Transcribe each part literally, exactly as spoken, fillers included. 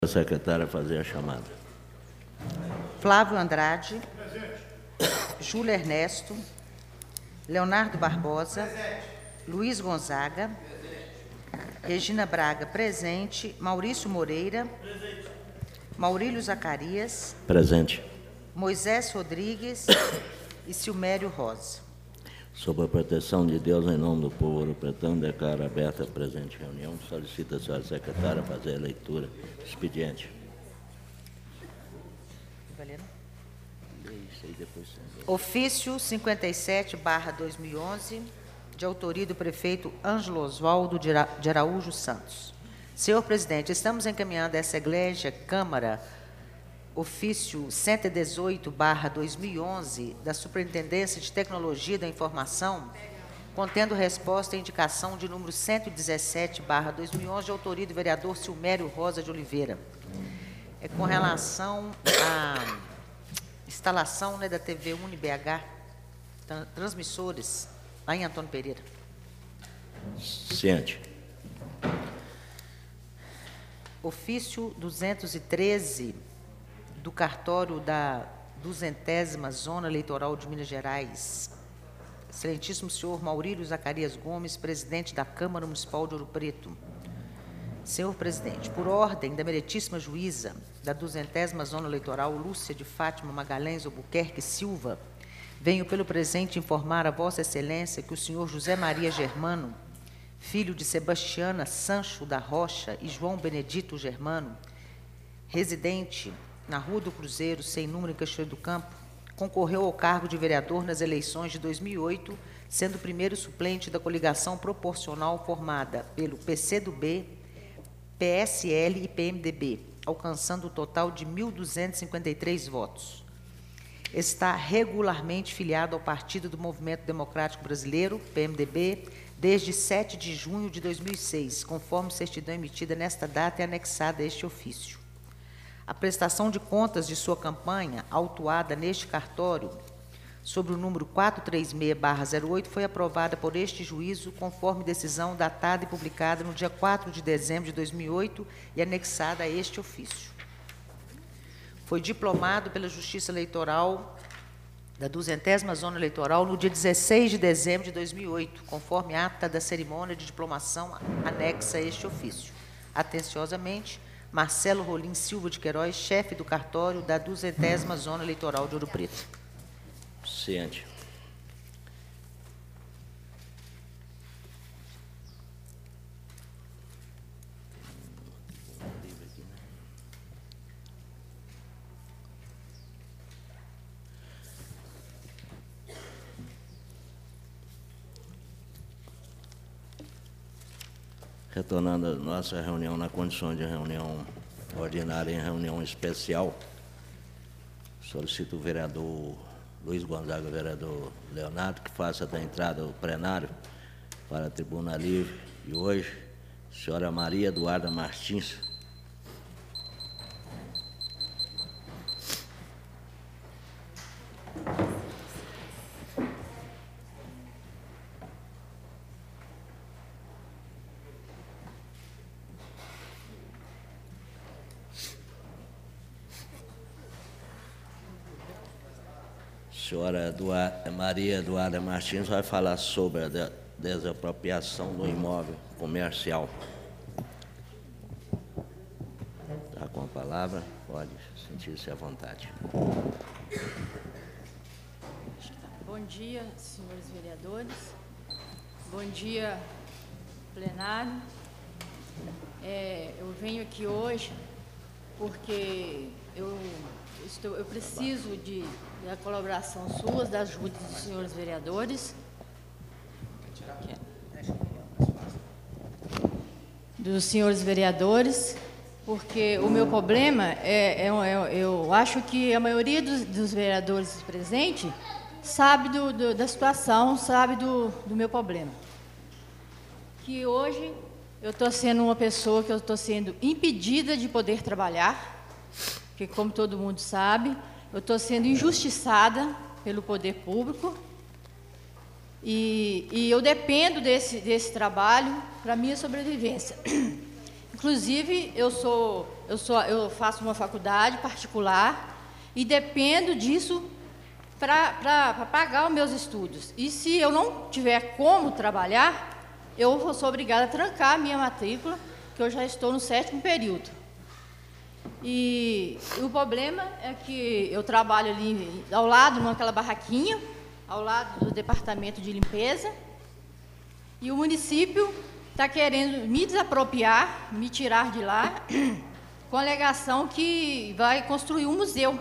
A secretária fazer a chamada. Flávio Andrade. Presente. Júlio Ernesto. Leonardo Barbosa. Presente. Luiz Gonzaga. Presente. Regina Braga, presente. Maurício Moreira. Presente. Maurílio Zacarias. Presente. Moisés Rodrigues e Silmério Rosa. Sob a proteção de Deus, em nome do povo ouro-pretano, declaro aberta a presente reunião. Solicito a senhora secretária fazer a leitura do expediente. Ofício cinquenta e sete barra dois mil e onze, de autoria do prefeito Ângelo Osvaldo de Araújo Santos. Senhor presidente, estamos encaminhando essa eglégia Câmara ofício cento e dezoito barra dois mil e onze da Superintendência de Tecnologia da Informação, contendo resposta à indicação de número cento e dezessete barra dois mil e onze, de autoria do vereador Silmério Rosa de Oliveira. É com relação à instalação, né, da T V Uni-B H, transmissores, lá em Antônio Pereira. Ciente. Ofício duzentos e treze, do cartório da duzentésima Zona Eleitoral de Minas Gerais. Excelentíssimo senhor Maurílio Zacarias Gomes, presidente da Câmara Municipal de Ouro Preto. Senhor presidente, por ordem da meritíssima juíza da duzentésima Zona Eleitoral, Lúcia de Fátima Magalhães Albuquerque Silva, venho pelo presente informar a vossa excelência que o senhor José Maria Germano, filho de Sebastiana Sancho da Rocha e João Benedito Germano, residente na Rua do Cruzeiro, sem número em Cachoeiro do Campo, concorreu ao cargo de vereador nas eleições de dois mil e oito, sendo o primeiro suplente da coligação proporcional formada pelo P C do B, P S L e P M D B, alcançando o total de mil duzentos e cinquenta e três votos. Está regularmente filiado ao Partido do Movimento Democrático Brasileiro, P M D B, desde sete de junho de dois mil e seis, conforme certidão emitida nesta data e anexada a este ofício. A prestação de contas de sua campanha, autuada neste cartório, sobre o número quatrocentos e trinta e seis barra zero oito, foi aprovada por este juízo, conforme decisão datada e publicada no dia quatro de dezembro de dois mil e oito e anexada a este ofício. Foi diplomado pela Justiça Eleitoral da duzentésima Zona Eleitoral no dia dezesseis de dezembro de dois mil e oito, conforme ata da cerimônia de diplomação anexa a este ofício. Atenciosamente, Marcelo Rolim Silva de Queiroz, chefe do cartório da duzentésima Zona Eleitoral de Ouro Preto. Ciente. Retornando a nossa reunião na condição de reunião ordinária em reunião especial, solicito o vereador Luiz Gonzaga, o vereador Leonardo, que faça da entrada ao plenário para a tribuna livre. E hoje, a senhora Maria Eduarda Martins. A senhora Eduarda, Maria Eduarda Martins vai falar sobre a de, desapropriação do imóvel comercial. Está com a palavra, pode sentir-se à vontade. Bom dia, senhores vereadores. Bom dia, plenário. É, eu venho aqui hoje porque eu, estou, eu preciso de da colaboração sua, da ajuda dos senhores vereadores, dos senhores vereadores, porque o meu problema é, é, é eu acho que a maioria dos, dos vereadores presentes sabe do, do, da situação, sabe do, do meu problema. Que hoje eu estou sendo uma pessoa que eu estou sendo impedida de poder trabalhar, porque, como todo mundo sabe, eu estou sendo injustiçada pelo poder público e, e eu dependo desse, desse trabalho para a minha sobrevivência. Inclusive, eu, sou, eu, sou, eu faço uma faculdade particular e dependo disso para pagar os meus estudos. E se eu não tiver como trabalhar, eu sou obrigada a trancar a minha matrícula, que eu já estou no sétimo período. E, e o problema é que eu trabalho ali ao lado, naquela barraquinha, ao lado do departamento de limpeza, e o município está querendo me desapropriar, me tirar de lá, com a alegação que vai construir um museu.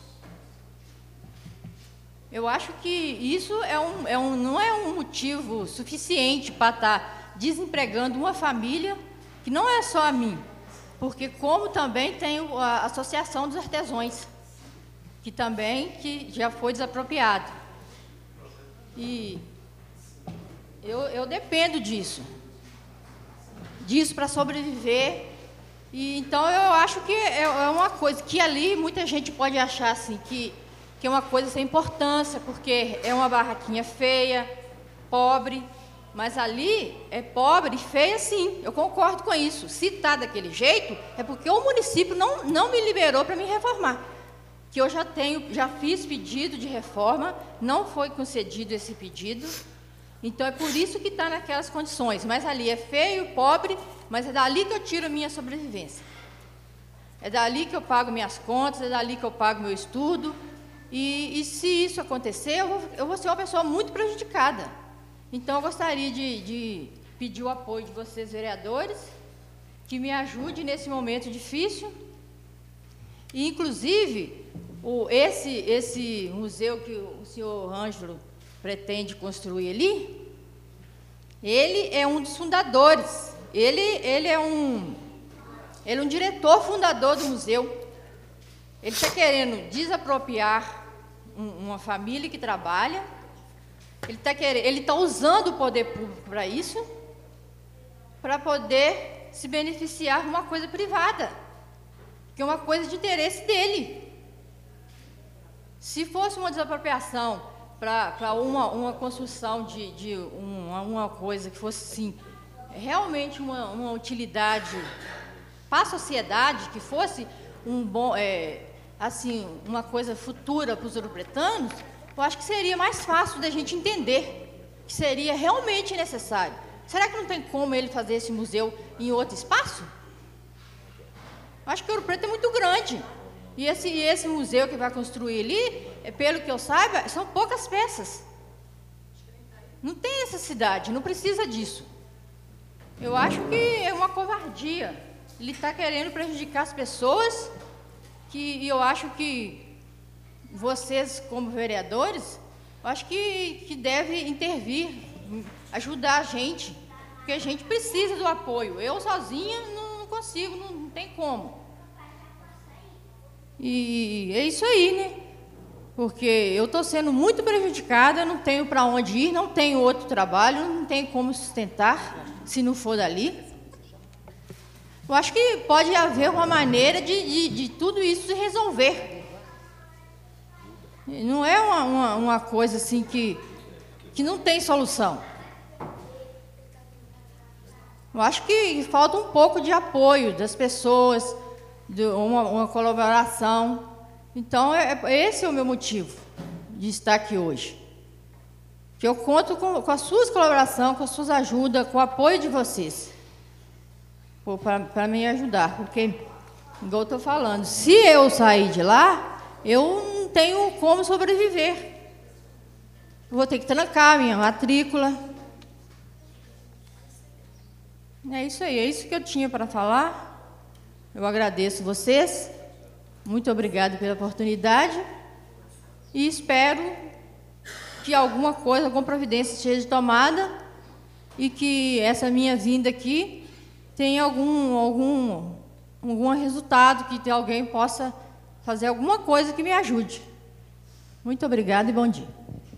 Eu acho que isso é um, é um, não é um motivo suficiente para estar desempregando uma família, que não é só a mim, porque como também tem a Associação dos Artesãos, que também que já foi desapropriado. E eu, eu dependo disso, disso para sobreviver. E então eu acho que é, é uma coisa que ali muita gente pode achar assim que que é uma coisa sem importância, porque é uma barraquinha feia, pobre, mas ali é pobre e feia sim, eu concordo com isso. Se está daquele jeito, é porque o município não, não me liberou para me reformar. Que eu já tenho, já fiz pedido de reforma, não foi concedido esse pedido, então é por isso que está naquelas condições. Mas ali é feio, pobre, mas é dali que eu tiro a minha sobrevivência. É dali que eu pago minhas contas, é dali que eu pago meu estudo. E, e se isso acontecer, eu vou, eu vou ser uma pessoa muito prejudicada. Então, eu gostaria de, de pedir o apoio de vocês, vereadores, que me ajude nesse momento difícil. E, inclusive, o, esse, esse museu que o senhor Ângelo pretende construir ali, ele é um dos fundadores. Ele, ele, é, um, ele é um diretor fundador do museu. Ele está querendo desapropriar um, uma família que trabalha, ele está querendo, ele está usando o poder público para isso, para poder se beneficiar de uma coisa privada, que é uma coisa de interesse dele. Se fosse uma desapropriação para uma, uma construção de, de uma, uma coisa que fosse, sim, realmente uma, uma utilidade para a sociedade, que fosse um bom... É, assim, uma coisa futura para os ouropretanos, eu acho que seria mais fácil da gente entender que seria realmente necessário. Será que não tem como ele fazer esse museu em outro espaço? Eu acho que Ouro Preto é muito grande. E esse, esse museu que vai construir ali, é, pelo que eu saiba, são poucas peças. Não tem necessidade, não precisa disso. Eu acho que é uma covardia. Ele está querendo prejudicar as pessoas. Que eu acho que vocês, como vereadores, eu acho que, que devem intervir, ajudar a gente, porque a gente precisa do apoio. Eu sozinha não, não consigo, não, não tem como. E é isso aí, né? Porque eu estou sendo muito prejudicada, não tenho para onde ir, não tenho outro trabalho, não tenho como sustentar, se não for dali. Eu acho que pode haver uma maneira de, de, de tudo isso se resolver. Não é uma, uma, uma coisa assim que, que não tem solução. Eu acho que falta um pouco de apoio das pessoas, de uma, uma colaboração. Então, é, esse é o meu motivo de estar aqui hoje. Que eu conto com, com a sua colaboração, com a sua ajuda, com o apoio de vocês. Para me ajudar, porque, igual eu estou falando, se eu sair de lá, eu não tenho como sobreviver. Eu vou ter que trancar a minha matrícula. É isso aí, é isso que eu tinha para falar. Eu agradeço vocês, muito obrigada pela oportunidade e espero que alguma coisa, alguma providência seja tomada e que essa minha vinda aqui tem algum, algum, algum resultado, que alguém possa fazer alguma coisa que me ajude. Muito obrigada e bom dia.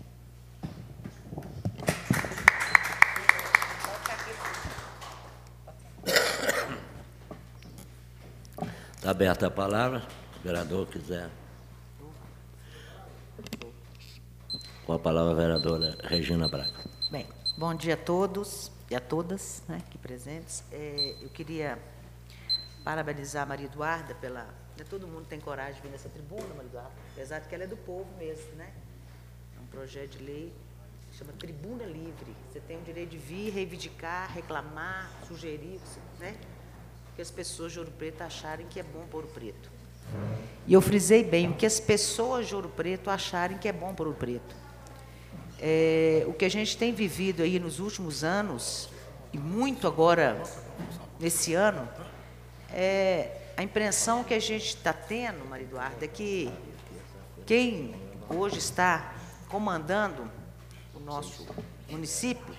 Está aberta a palavra, se o vereador quiser. Com a palavra a vereadora Regina Braga. Bem, bom dia a todos e a todas, né, aqui presentes. É, eu queria parabenizar a Maria Eduarda pela... Né, todo mundo tem coragem de vir nessa tribuna, Maria Eduarda, apesar de que ela é do povo mesmo, né? É um projeto de lei que chama Tribuna Livre. Você tem o direito de vir, reivindicar, reclamar, sugerir, né? Que as pessoas de Ouro Preto acharem que é bom para Ouro Preto. E eu frisei bem, o que as pessoas de Ouro Preto acharem que é bom para Ouro Preto. É, o que a gente tem vivido aí nos últimos anos, e muito agora, nesse ano, é a impressão que a gente está tendo, Maria Eduarda, é que quem hoje está comandando o nosso município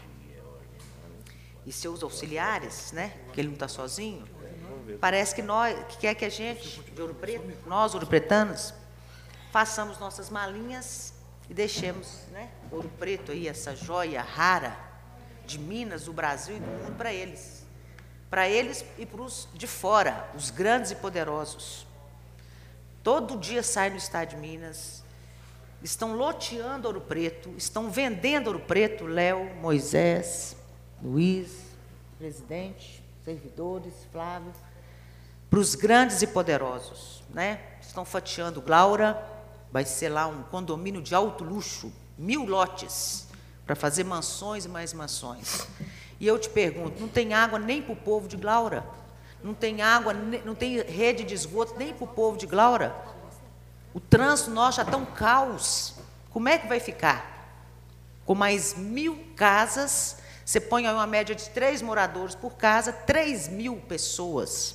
e seus auxiliares, né, que ele não está sozinho, parece que, nós, que quer que a gente, de Ouro Preto, nós, ouropretanos, façamos nossas malinhas e deixemos, né, Ouro Preto, aí, essa joia rara de Minas, do Brasil e do mundo, para eles. Para eles e para os de fora, os grandes e poderosos. Todo dia sai no estado de Minas, estão loteando Ouro Preto, estão vendendo Ouro Preto, Léo, Moisés, Luiz, presidente, servidores, Flávio, para os grandes e poderosos, né? Estão fatiando Glaura, vai ser lá um condomínio de alto luxo, mil lotes, para fazer mansões e mais mansões. E eu te pergunto, não tem água nem para o povo de Glaura? Não tem água, não tem rede de esgoto nem para o povo de Glaura? O trânsito nosso já está um caos. Como é que vai ficar? Com mais mil casas, você põe aí uma média de três moradores por casa, três mil pessoas.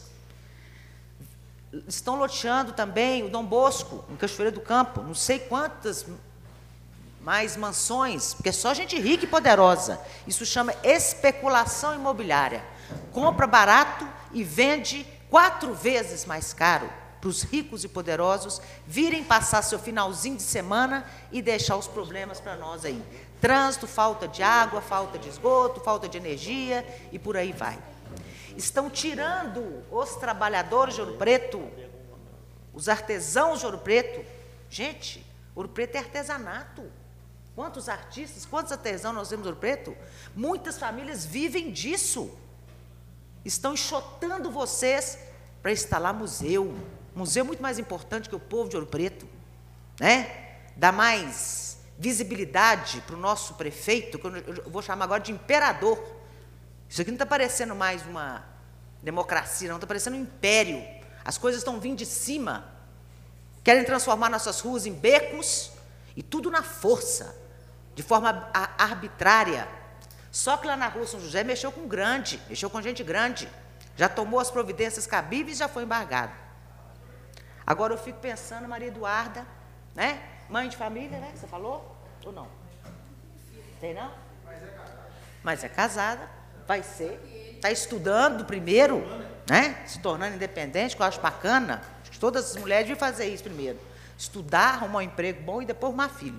Estão loteando também o Dom Bosco, em Cachoeira do Campo, não sei quantas mais mansões, porque é só gente rica e poderosa. Isso chama especulação imobiliária. Compra barato e vende quatro vezes mais caro para os ricos e poderosos virem passar seu finalzinho de semana e deixar os problemas para nós aí. Trânsito, falta de água, falta de esgoto, falta de energia e por aí vai. Estão tirando os trabalhadores de Ouro Preto, os artesãos de Ouro Preto. Gente, Ouro Preto é artesanato. Quantos artistas, quantos artesãos nós temos em Ouro Preto? Muitas famílias vivem disso. Estão enxotando vocês para instalar museu. Museu é muito mais importante que o povo de Ouro Preto, né? Dá mais visibilidade para o nosso prefeito, que eu vou chamar agora de imperador. Isso aqui não está parecendo mais uma democracia, não, está parecendo um império. As coisas estão vindo de cima. Querem transformar nossas ruas em becos e tudo na força, de forma arbitrária. Só que lá na rua São José mexeu com grande, mexeu com gente grande. Já tomou as providências cabíveis e já foi embargado. Agora eu fico pensando, Maria Eduarda, né? Mãe de família, né? Você falou? Ou não? Tem não? Mas é casada, vai ser. Está estudando primeiro, né? Se tornando independente, que eu acho bacana. Acho que todas as mulheres deviam fazer isso primeiro. Estudar, arrumar um emprego bom e depois arrumar filho.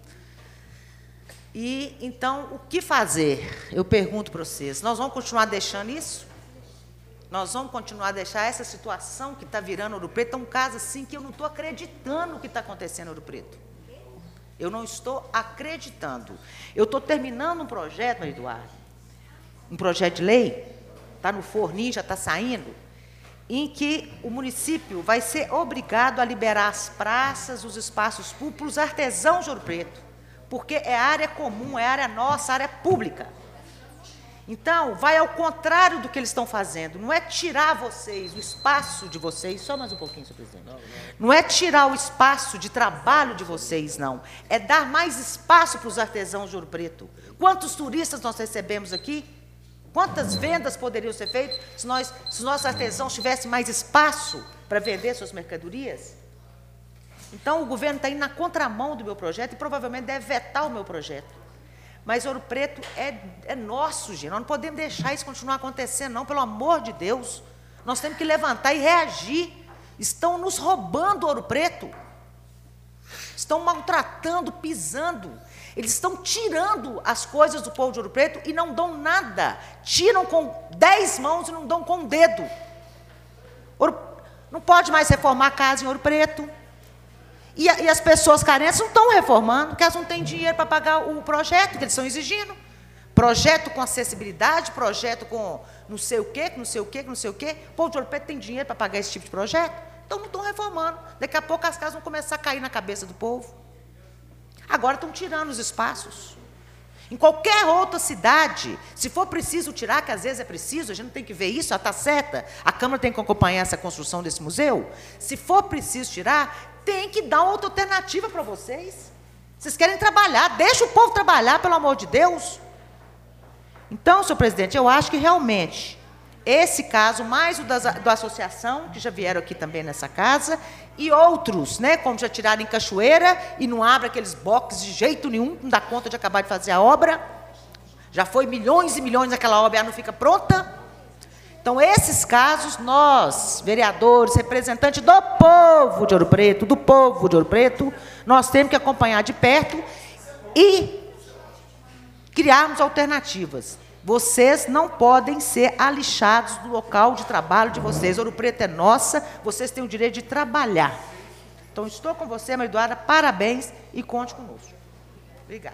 E, então, o que fazer? Eu pergunto para vocês, nós vamos continuar deixando isso? Nós vamos continuar a deixar essa situação que está virando Ouro Preto? É um caso assim que eu não estou acreditando o que está acontecendo em Ouro Preto. Eu não estou acreditando. Eu estou terminando um projeto, Maria Eduarda, um projeto de lei, está no forninho, já está saindo, em que o município vai ser obrigado a liberar as praças, os espaços públicos, para os artesãos de Ouro Preto, porque é área comum, é área nossa, área pública. Então, vai ao contrário do que eles estão fazendo. Não é tirar vocês, o espaço de vocês, só mais um pouquinho, senhor presidente. Não, não. não é tirar o espaço de trabalho de vocês, não. É dar mais espaço para os artesãos de Ouro Preto. Quantos turistas nós recebemos aqui? Quantas vendas poderiam ser feitas se, nós, se os nossos artesãos tivessem mais espaço para vender suas mercadorias? Então, o governo está indo na contramão do meu projeto e provavelmente deve vetar o meu projeto. Mas Ouro Preto é, é nosso, gente. Nós não podemos deixar isso continuar acontecendo, não, pelo amor de Deus. Nós temos que levantar e reagir. Estão nos roubando Ouro Preto. Estão maltratando, pisando. Eles estão tirando as coisas do povo de Ouro Preto e não dão nada. Tiram com dez mãos e não dão com um dedo. Ouro, não pode mais reformar a casa em Ouro Preto. E, a, e as pessoas carentes não estão reformando, porque elas não têm dinheiro para pagar o projeto que eles estão exigindo. Projeto com acessibilidade, projeto com não sei o quê, não sei o quê, não sei o quê. O povo de Ouro Preto tem dinheiro para pagar esse tipo de projeto? Então, não estão reformando. Daqui a pouco as casas vão começar a cair na cabeça do povo. Agora estão tirando os espaços. Em qualquer outra cidade, se for preciso tirar, que às vezes é preciso, a gente não tem que ver isso, já está certa, a Câmara tem que acompanhar essa construção desse museu. Se for preciso tirar, tem que dar outra alternativa para vocês. Vocês querem trabalhar, deixa o povo trabalhar, pelo amor de Deus. Então, senhor presidente, eu acho que realmente, esse caso, mais o da, da associação, que já vieram aqui também nessa casa, e outros, né, como já tiraram em Cachoeira, e não abre aqueles boxes de jeito nenhum, não dá conta de acabar de fazer a obra, já foi milhões e milhões naquela obra, e ela não fica pronta. Então, esses casos, nós, vereadores, representantes do povo de Ouro Preto, do povo de Ouro Preto, nós temos que acompanhar de perto e criarmos alternativas. Vocês não podem ser alixados do local de trabalho de vocês. Ouro Preto é nossa, vocês têm o direito de trabalhar. Então, estou com você, Maria Eduarda, parabéns e conte conosco. Obrigada.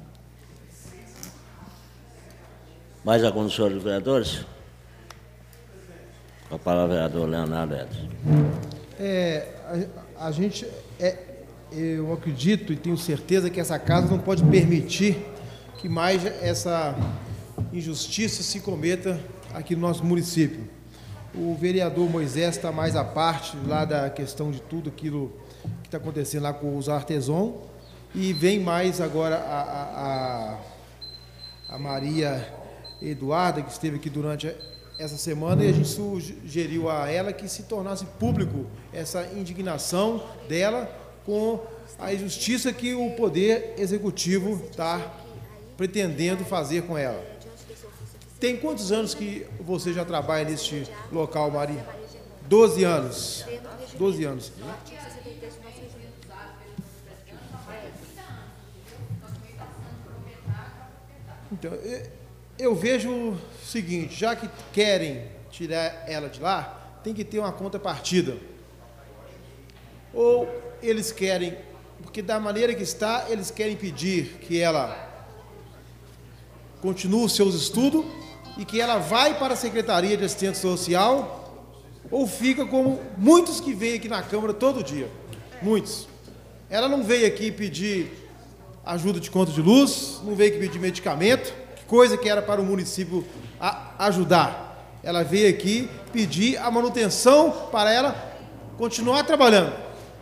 Mais algum dos senhores vereadores? Com a palavra, vereador Leonardo Edson. É, a, a gente, é, eu acredito e tenho certeza que essa casa não pode permitir que mais essa injustiça se cometa aqui no nosso município. O vereador Moisés está mais à parte lá da questão de tudo aquilo que está acontecendo lá com os artesãos, e vem mais agora a, a, a Maria Eduarda, que esteve aqui durante essa semana, e a gente sugeriu a ela que se tornasse público essa indignação dela com a injustiça que o Poder Executivo está pretendendo fazer com ela. Tem quantos anos que você já trabalha neste local, Maria? Doze anos. Doze anos. Então, eu vejo o seguinte, já que querem tirar ela de lá, tem que ter uma contrapartida. Ou eles querem, porque da maneira que está, eles querem pedir que ela continue os seus estudos e que ela vai para a Secretaria de Assistência Social, ou fica como muitos que vêm aqui na Câmara todo dia. Muitos. Ela não veio aqui pedir ajuda de conta de luz, não veio aqui pedir medicamento, coisa que era para o município a ajudar. Ela veio aqui pedir a manutenção para ela continuar trabalhando.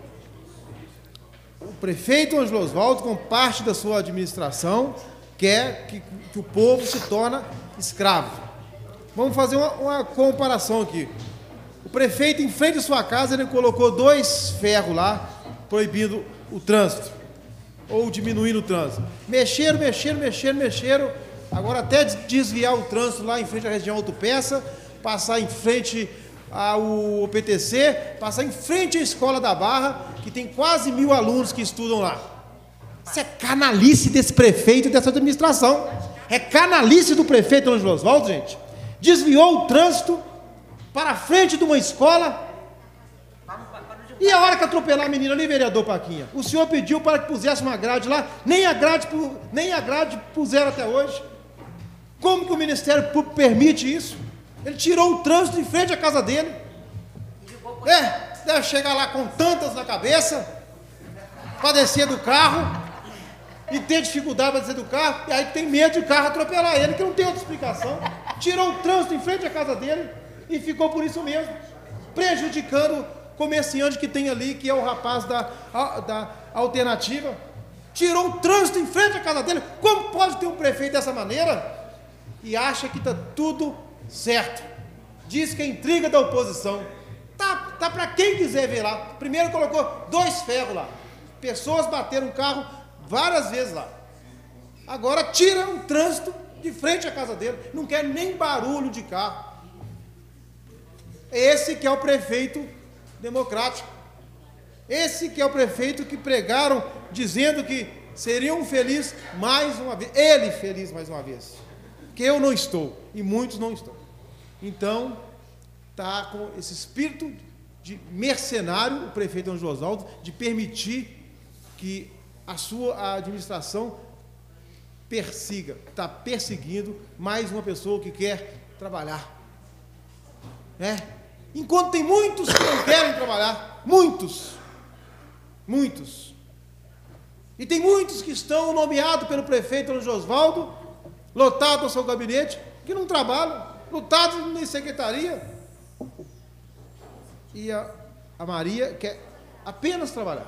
O prefeito Ângelo Osvaldo, com parte da sua administração, quer que, que o povo se torne escravo. Vamos fazer uma, uma comparação aqui. O prefeito, em frente à sua casa, ele colocou dois ferros lá, proibindo o trânsito, ou diminuindo o trânsito. Mexeram, mexeram, mexeram, mexeram, agora até desviar o trânsito lá em frente à região Autopeça, passar em frente ao P T C, passar em frente à Escola da Barra, que tem quase mil alunos que estudam lá. Isso é canalice desse prefeito e dessa administração. É canalice do prefeito Ângelo Osvaldo, gente. Desviou o trânsito para a frente de uma escola. E a hora que atropelar a menina ali, vereador Paquinha, o senhor pediu para que pusesse uma grade lá, nem a grade, nem a grade puseram até hoje. Como que o Ministério Público permite isso? Ele tirou o trânsito de frente à casa dele. É, deve chegar lá com tantas na cabeça, para descer do carro, e ter dificuldade para descer do carro, e aí tem medo de o carro atropelar ele, que não tem outra explicação. Tirou o trânsito em frente à casa dele, e ficou por isso mesmo, prejudicando o comerciante que tem ali, que é o rapaz da, da alternativa. Tirou o trânsito em frente à casa dele. Como pode ter um prefeito dessa maneira? E acha que está tudo certo. Diz que é intriga da oposição. Tá, tá para quem quiser ver lá. Primeiro colocou dois ferros lá. Pessoas bateram o carro várias vezes lá. Agora tira o trânsito de frente à casa dele. Não quer nem barulho de carro. Esse que é o prefeito democrático. Esse que é o prefeito que pregaram dizendo que seriam felizes mais uma vez. Ele feliz mais uma vez. Que eu não estou. E muitos não estão. Então, está com esse espírito de mercenário, o prefeito Ângelo Osvaldo, de permitir que a sua administração persiga, está perseguindo mais uma pessoa que quer trabalhar. Né? Enquanto tem muitos que não querem trabalhar, muitos, muitos. E tem muitos que estão nomeados pelo prefeito Luiz Oswaldo, lotados ao seu gabinete, que não trabalham, lotados em secretaria. E a, a Maria quer apenas trabalhar.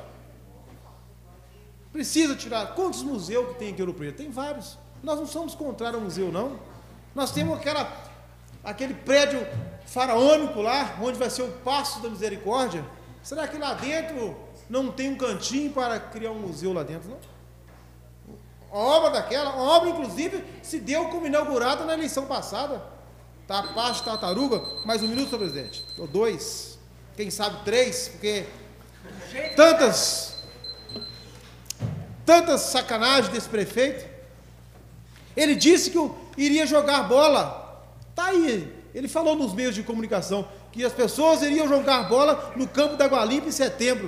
Precisa tirar. Quantos museus que tem aqui em Ouro Preto? Tem vários. Nós não somos contrários ao museu, não. Nós temos aquela, aquele prédio faraônico lá, onde vai ser o Paço da Misericórdia. Será que lá dentro não tem um cantinho para criar um museu lá dentro, não? A obra daquela, a obra, inclusive, se deu como inaugurada na eleição passada. Tá a parte de tartaruga. Mais um minuto, senhor presidente. Ou dois. Quem sabe três, porque tantas, tantas sacanagens desse prefeito. Ele disse que iria jogar bola. Tá aí. Ele falou nos meios de comunicação que as pessoas iriam jogar bola no campo da Água Limpa em setembro.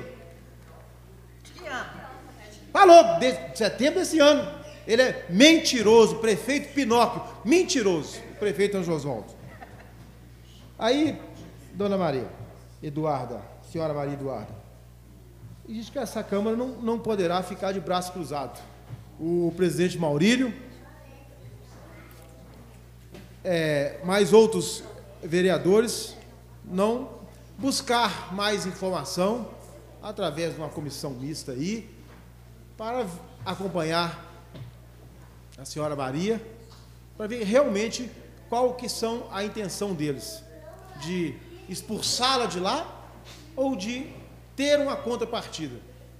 Falou, de setembro desse ano. Ele é mentiroso, prefeito Pinóquio, mentiroso, prefeito Anjo Oswaldo. Aí, dona Maria Eduarda, senhora Maria Eduarda, diz que essa Câmara não, não poderá ficar de braço cruzado. O presidente Maurílio, é, mais outros vereadores, não buscar mais informação através de uma comissão mista aí, para acompanhar a senhora Maria, para ver realmente qual que são a intenção deles, de expulsá-la de lá ou de ter uma contrapartida.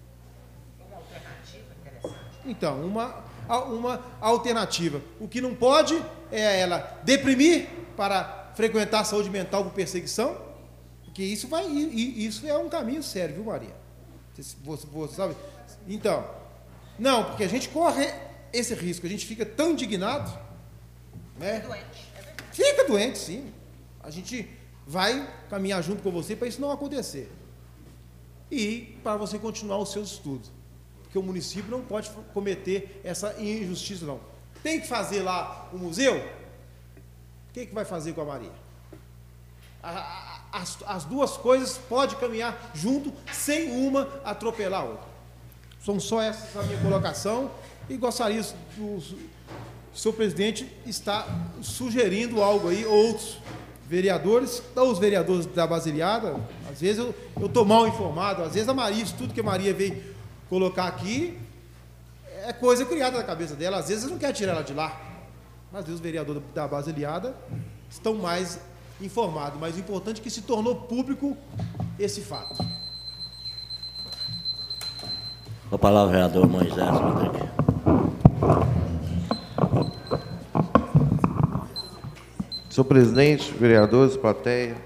Então, uma, uma alternativa. O que não pode é ela deprimir para frequentar a saúde mental por perseguição, porque isso, vai, isso é um caminho sério, viu, Maria? Você, você sabe? Então, não, porque a gente corre esse risco, a gente fica tão indignado, né? Fica doente, é verdade. Fica doente, sim. A gente vai caminhar junto com você para isso não acontecer. E para você continuar os seus estudos. Porque o município não pode cometer essa injustiça, não. Tem que fazer lá o museu? O que, que vai fazer com a Maria? A, a, as, as duas coisas podem caminhar junto, sem uma atropelar a outra. São só essa a minha colocação. E gostaria do o senhor presidente está sugerindo algo aí, outros vereadores, os vereadores da Basiliada, às vezes eu estou mal informado, às vezes a Maria, isso tudo que a Maria veio colocar aqui, é coisa criada na cabeça dela, às vezes não quer tirar ela de lá, mas às vezes os vereadores da Basiliada estão mais informados, mas o importante é que se tornou público esse fato. Com a palavra, vereador Moisés Rodrigues. Senhor presidente, vereadores, plateia,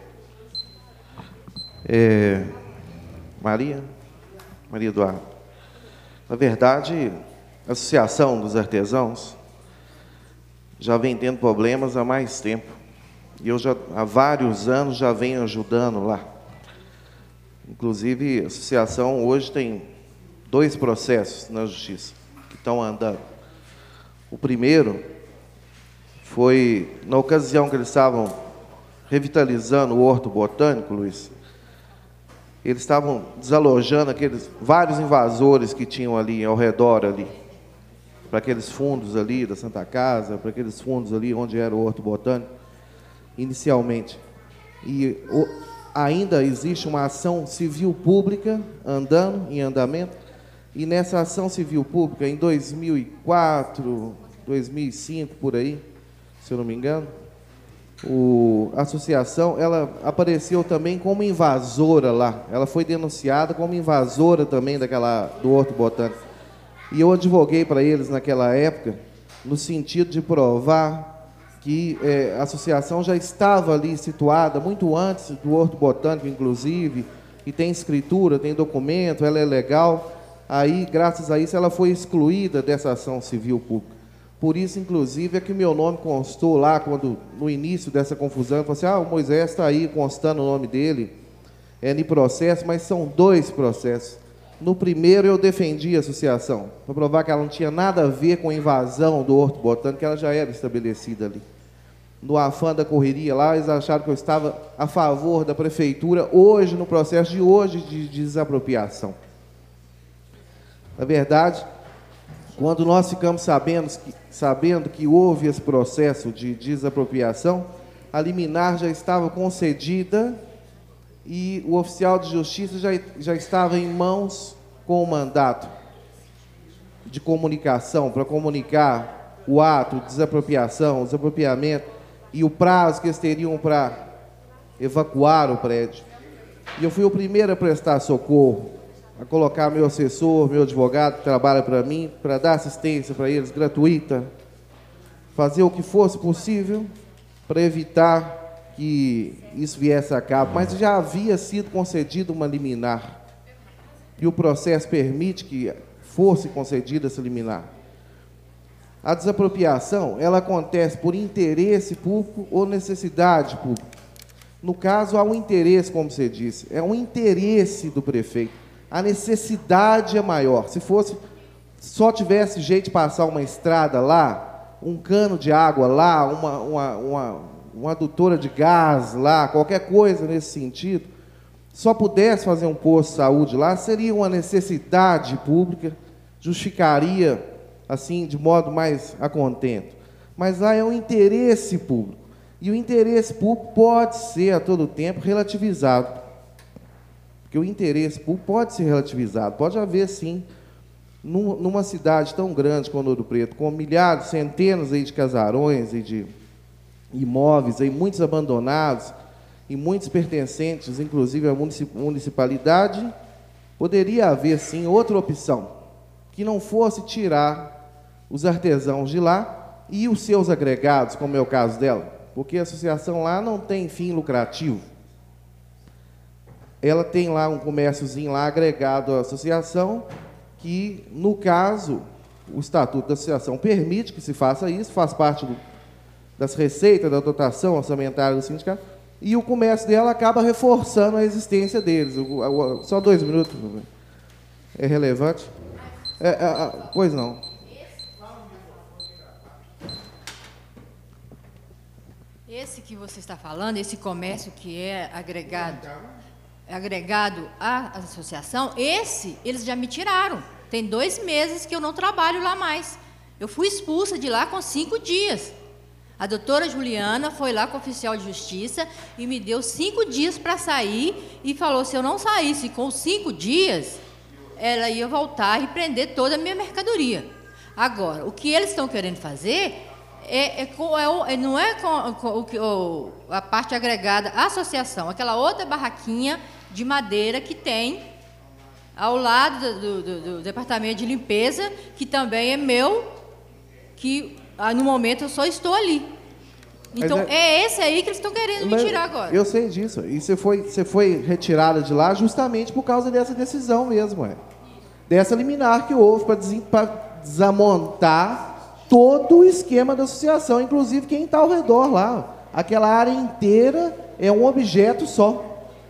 é, Maria, Maria Eduarda, na verdade, a Associação dos Artesãos já vem tendo problemas há mais tempo, e eu já há vários anos já venho ajudando lá. Inclusive, a associação hoje tem dois processos na justiça que estão andando. O primeiro foi, na ocasião que eles estavam revitalizando o Horto Botânico, Luiz, eles estavam desalojando aqueles vários invasores que tinham ali ao redor ali, para aqueles fundos ali da Santa Casa, para aqueles fundos ali onde era o Horto Botânico, inicialmente. E o, ainda existe uma ação civil pública andando, em andamento, e nessa ação civil pública, em dois mil e quatro, dois mil e cinco, por aí, se eu não me engano, o, a associação ela apareceu também como invasora lá. Ela foi denunciada como invasora também daquela, do Horto Botânico. E eu advoguei para eles naquela época, no sentido de provar que é, a associação já estava ali situada muito antes do Horto Botânico, inclusive, e tem escritura, tem documento, ela é legal. Aí, graças a isso, ela foi excluída dessa ação civil pública. Por isso, inclusive, é que meu nome constou lá, quando, no início dessa confusão, eu falei assim, ah, o Moisés está aí constando o nome dele, é no processo, mas são dois processos. No primeiro, eu defendi a associação, para provar que ela não tinha nada a ver com a invasão do Horto Botânico, que ela já era estabelecida ali. No afã da correria lá, eles acharam que eu estava a favor da prefeitura, hoje, no processo de hoje, de desapropriação. Na verdade, quando nós ficamos sabendo que, sabendo que houve esse processo de desapropriação, a liminar já estava concedida e o oficial de justiça já, já estava em mãos com o mandato de comunicação, para comunicar o ato de desapropriação, o desapropriamento e o prazo que eles teriam para evacuar o prédio. E eu fui o primeiro a prestar socorro, a colocar meu assessor, meu advogado, que trabalha para mim, para dar assistência para eles, gratuita, fazer o que fosse possível para evitar que isso viesse a cabo. Mas já havia sido concedida uma liminar, e o processo permite que fosse concedida essa liminar. A desapropriação, ela acontece por interesse público ou necessidade pública. No caso, há um interesse, como você disse, é um interesse do prefeito. A necessidade é maior. Se fosse, só tivesse jeito de passar uma estrada lá, um cano de água lá, uma, uma, uma, uma adutora de gás lá, qualquer coisa nesse sentido, só pudesse fazer um posto de saúde lá, seria uma necessidade pública, justificaria, assim, de modo mais a contento. Mas lá é um interesse público. E o interesse público pode ser, a todo tempo, relativizado. Porque o interesse público pode ser relativizado. Pode haver, sim, numa cidade tão grande como Ouro Preto, com milhares, centenas aí de casarões e de imóveis, aí, muitos abandonados, e muitos pertencentes, inclusive à municipalidade, poderia haver, sim, outra opção, que não fosse tirar os artesãos de lá e os seus agregados, como é o caso dela, porque a associação lá não tem fim lucrativo. Ela tem lá um comérciozinho lá agregado à associação, que, no caso, o Estatuto da Associação permite que se faça isso, faz parte do, das receitas, da dotação orçamentária do sindicato, e o comércio dela acaba reforçando a existência deles. O, o, só dois minutos. É relevante? É, é, é, pois não. Esse que você está falando, esse comércio que é agregado, agregado à associação, esse eles já me tiraram. Tem dois meses que eu não trabalho lá mais. Eu fui expulsa de lá com cinco dias. A doutora Juliana foi lá com o oficial de justiça e me deu cinco dias para sair e falou, se eu não saísse com cinco dias, ela ia voltar e prender toda a minha mercadoria. Agora, o que eles estão querendo fazer é, é, é, não é com, com, com a parte agregada à associação, aquela outra barraquinha de madeira que tem ao lado do, do, do departamento de limpeza, que também é meu, que no momento eu só estou ali. Então, é, é esse aí que eles estão querendo me tirar agora. Eu sei disso. E você foi, você foi retirada de lá justamente por causa dessa decisão mesmo, é. Dessa liminar que houve para desamontar todo o esquema da associação, inclusive quem está ao redor lá. Aquela área inteira é um objeto só.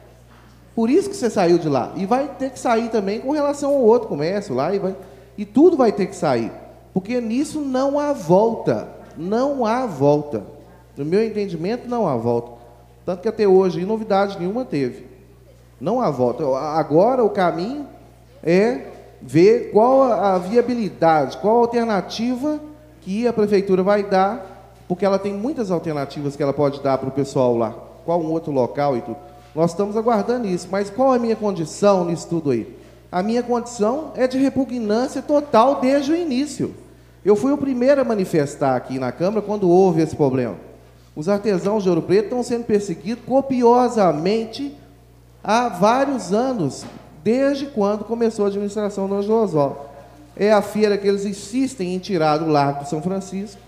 Por isso que você saiu de lá. E vai ter que sair também com relação ao outro comércio lá. E, vai, e tudo vai ter que sair. Porque nisso não há volta. Não há volta. No meu entendimento, não há volta. Tanto que até hoje, novidade nenhuma teve. Não há volta. Agora, o caminho é ver qual a viabilidade, qual a alternativa que a prefeitura vai dar, porque ela tem muitas alternativas que ela pode dar para o pessoal lá. Qual um outro local e tudo. Nós estamos aguardando isso. Mas qual é a minha condição nisso tudo aí? A minha condição é de repugnância total desde o início. Eu fui o primeiro a manifestar aqui na Câmara quando houve esse problema. Os artesãos de Ouro Preto estão sendo perseguidos copiosamente há vários anos, desde quando começou a administração do Ângelo Oswaldo. É a feira que eles insistem em tirar do Largo de São Francisco.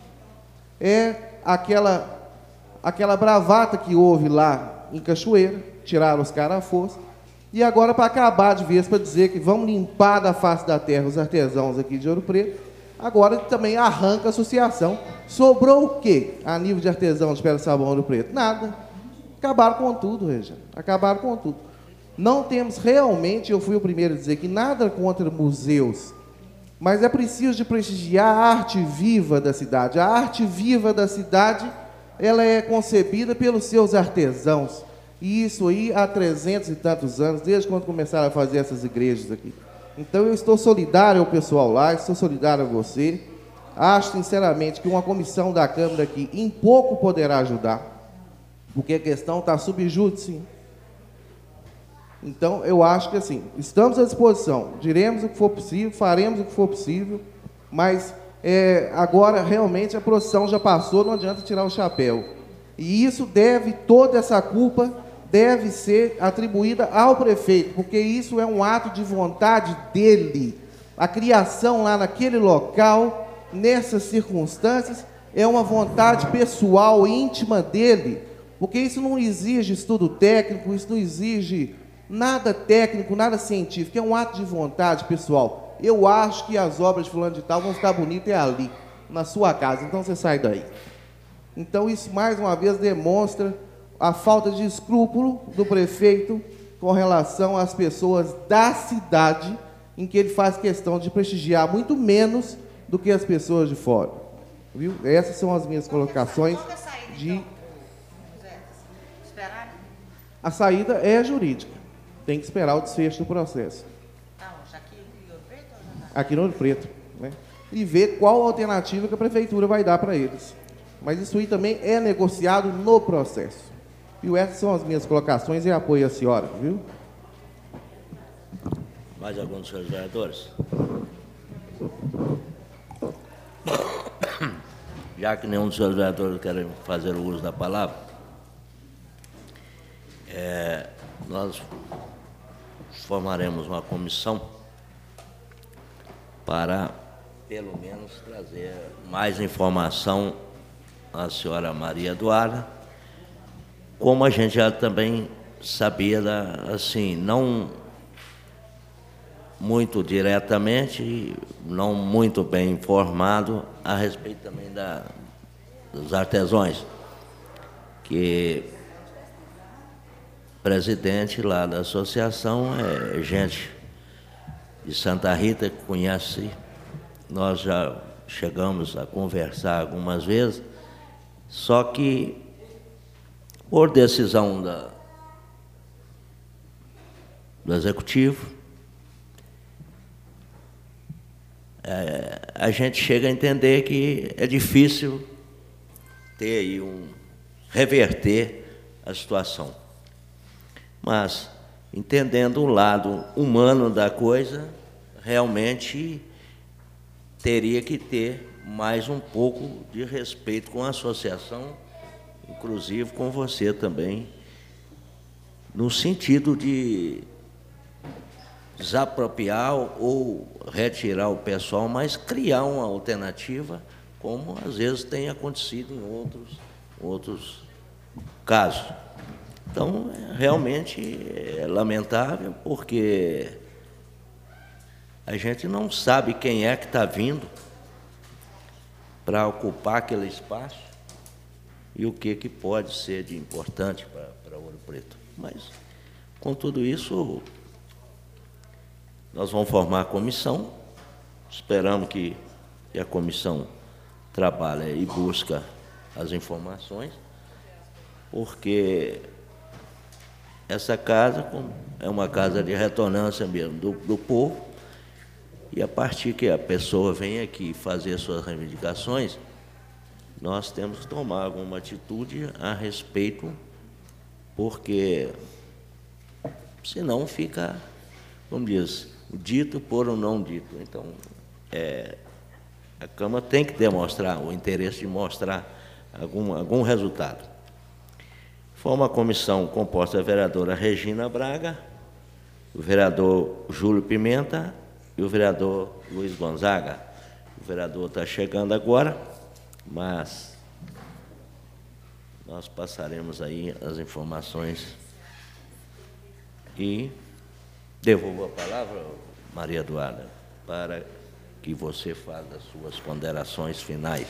É aquela, aquela bravata que houve lá em Cachoeira, tiraram os caras à força. E agora, para acabar de vez, para dizer que vamos limpar da face da terra os artesãos aqui de Ouro Preto, agora também arranca a associação. Sobrou o quê a nível de artesão de Pedra Sabão Ouro Preto? Nada. Acabaram com tudo, Regina. Acabaram com tudo. Não temos realmente, eu fui o primeiro a dizer que nada contra museus, mas é preciso de prestigiar a arte viva da cidade. A arte viva da cidade, ela é concebida pelos seus artesãos. E isso aí há trezentos e tantos anos, desde quando começaram a fazer essas igrejas aqui. Então eu estou solidário ao pessoal lá, estou solidário a você. Acho, sinceramente, que uma comissão da Câmara aqui em pouco poderá ajudar, porque a questão está sub júdice. Então, eu acho que, assim, estamos à disposição, diremos o que for possível, faremos o que for possível, mas é, agora, realmente, a procissão já passou, não adianta tirar o chapéu. E isso deve, toda essa culpa deve ser atribuída ao prefeito, porque isso é um ato de vontade dele. A criação lá naquele local, nessas circunstâncias, é uma vontade pessoal, íntima dele, porque isso não exige estudo técnico, isso não exige nada técnico, nada científico, é um ato de vontade pessoal. Eu acho que as obras de fulano de tal vão ficar bonitas é ali, na sua casa, então você sai daí. Então isso, mais uma vez, demonstra a falta de escrúpulo do prefeito com relação às pessoas da cidade, em que ele faz questão de prestigiar muito menos do que as pessoas de fora. Viu? Essas são as minhas colocações de... A saída é jurídica. Tem que esperar o desfecho do processo. Aqui no Ouro Preto? Aqui no Ouro Preto, né? E ver qual alternativa que a prefeitura vai dar para eles. Mas isso aí também é negociado no processo. E essas são as minhas colocações e apoio a senhora, viu? Mais algum dos senhores vereadores? Já que nenhum dos senhores vereadores querem fazer o uso da palavra, é, nós formaremos uma comissão para, pelo menos, trazer mais informação à senhora Maria Eduarda, como a gente já também sabia, da, assim, não muito diretamente, não muito bem informado a respeito também da, dos artesãos, que presidente lá da associação é gente de Santa Rita que conhece, nós já chegamos a conversar algumas vezes, só que por decisão da, do executivo, é, a gente chega a entender que é difícil ter aí um reverter a situação. Mas, entendendo o lado humano da coisa, realmente teria que ter mais um pouco de respeito com a associação, inclusive com você também, no sentido de desapropriar ou retirar o pessoal, mas criar uma alternativa, como às vezes tem acontecido em outros, outros casos. Então, realmente é lamentável, porque a gente não sabe quem é que está vindo para ocupar aquele espaço e o que, que pode ser de importante para, para Ouro Preto. Mas, com tudo isso, nós vamos formar a comissão, esperamos que, que a comissão trabalhe e busca as informações, porque essa casa é uma casa de retornância mesmo do, do povo, e a partir que a pessoa vem aqui fazer suas reivindicações, nós temos que tomar alguma atitude a respeito, porque senão fica, como diz, dito por um não dito. Então, é, a Câmara tem que demonstrar o interesse de mostrar algum, algum resultado. Forma a comissão composta da vereadora Regina Braga, o vereador Júlio Pimenta e o vereador Luiz Gonzaga. O vereador está chegando agora, mas nós passaremos aí as informações e devolvo a palavra, Maria Eduarda, para que você faça as suas ponderações finais.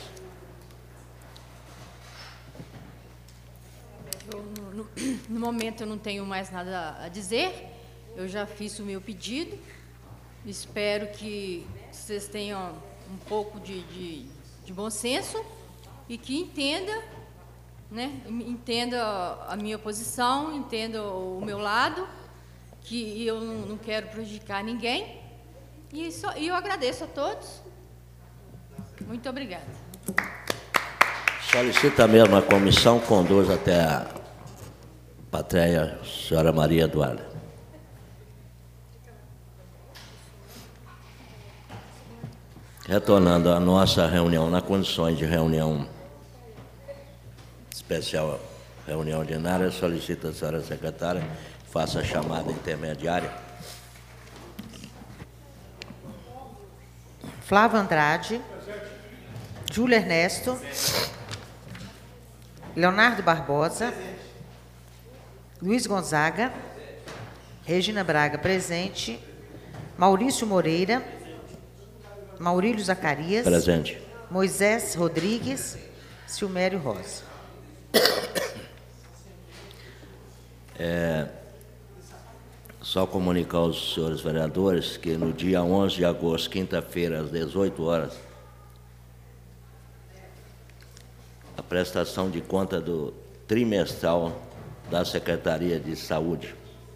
Eu, no, no momento eu não tenho mais nada a dizer. eu já fiz o meu pedido. Espero que vocês tenham um pouco de, de, de bom senso e que entenda, né, entenda a minha posição, entenda o meu lado, que eu não, não quero prejudicar ninguém. E, só, e eu agradeço a todos. Muito obrigada. Solicita mesmo a comissão, conduz até a plateia, senhora Maria Eduarda. Retornando à nossa reunião, na condições de reunião especial, reunião ordinária, solicita a senhora secretária, faça a chamada intermediária. Flávio Andrade, Júlio Ernesto, Leonardo Barbosa, Luiz Gonzaga, Regina Braga presente, Maurício Moreira, Maurílio Zacarias, presente, Moisés Rodrigues, Silmério Rosa. É, só comunicar aos senhores vereadores que no dia onze de agosto, quinta-feira, às dezoito horas, a prestação de conta do trimestral da Secretaria de Saúde.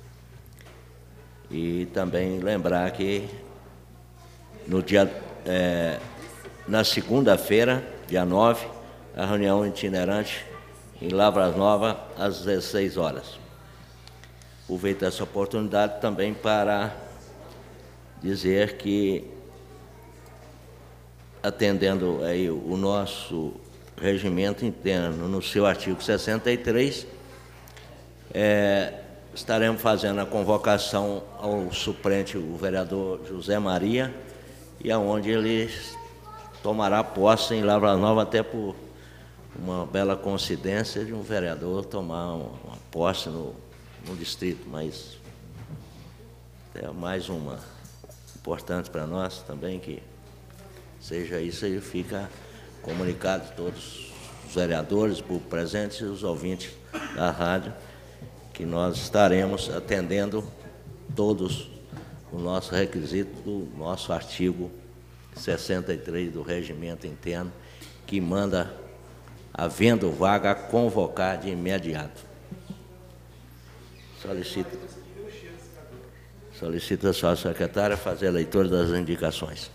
E também lembrar que no dia, é, na segunda-feira, dia nove, a reunião itinerante em Lavras Novas, às dezesseis horas. Aproveito essa oportunidade também para dizer que, atendendo aí o nosso regimento interno, no seu artigo sessenta e três, é, estaremos fazendo a convocação ao suplente, o vereador José Maria, e aonde ele tomará posse em Lavras Novas, até por uma bela coincidência de um vereador tomar uma posse no, no distrito, mas é mais uma importante para nós também, que seja isso aí, fica comunicado a todos os vereadores, por presentes e os ouvintes da rádio, que nós estaremos atendendo todos o nosso requisito do nosso artigo sessenta e três do regimento interno, que manda, havendo vaga, convocar de imediato. Solicito, solicito a sua secretária fazer a leitura das indicações.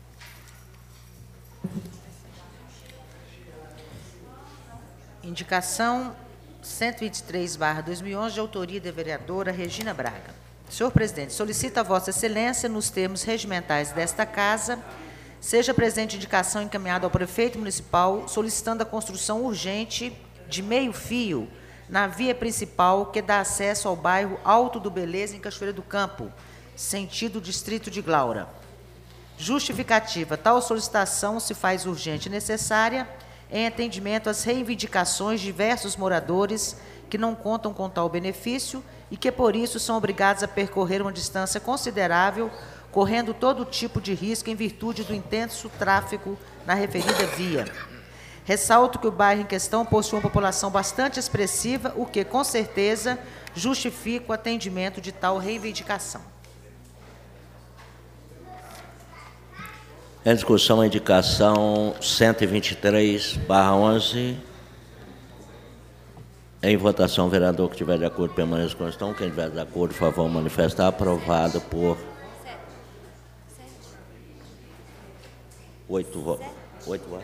Indicação cento e vinte e três barra dois mil e onze, de autoria da vereadora Regina Braga. Senhor presidente, solicito a Vossa Excelência, nos termos regimentais desta Casa, seja presente indicação encaminhada ao prefeito municipal, solicitando a construção urgente de meio-fio na via principal que dá acesso ao bairro Alto do Beleza, em Cachoeira do Campo, sentido distrito de Glaura. Justificativa: tal solicitação se faz urgente e necessária em atendimento às reivindicações de diversos moradores que não contam com tal benefício e que, por isso, são obrigados a percorrer uma distância considerável, correndo todo tipo de risco em virtude do intenso tráfego na referida via. Ressalto que o bairro em questão possui uma população bastante expressiva, o que, com certeza, justifica o atendimento de tal reivindicação. Em discussão, a indicação cento e vinte e três barra onze. Em votação, o vereador que estiver de acordo permaneça com a questão. Quem estiver de acordo, por favor, manifestar. Aprovado por oito votos. Oito votos.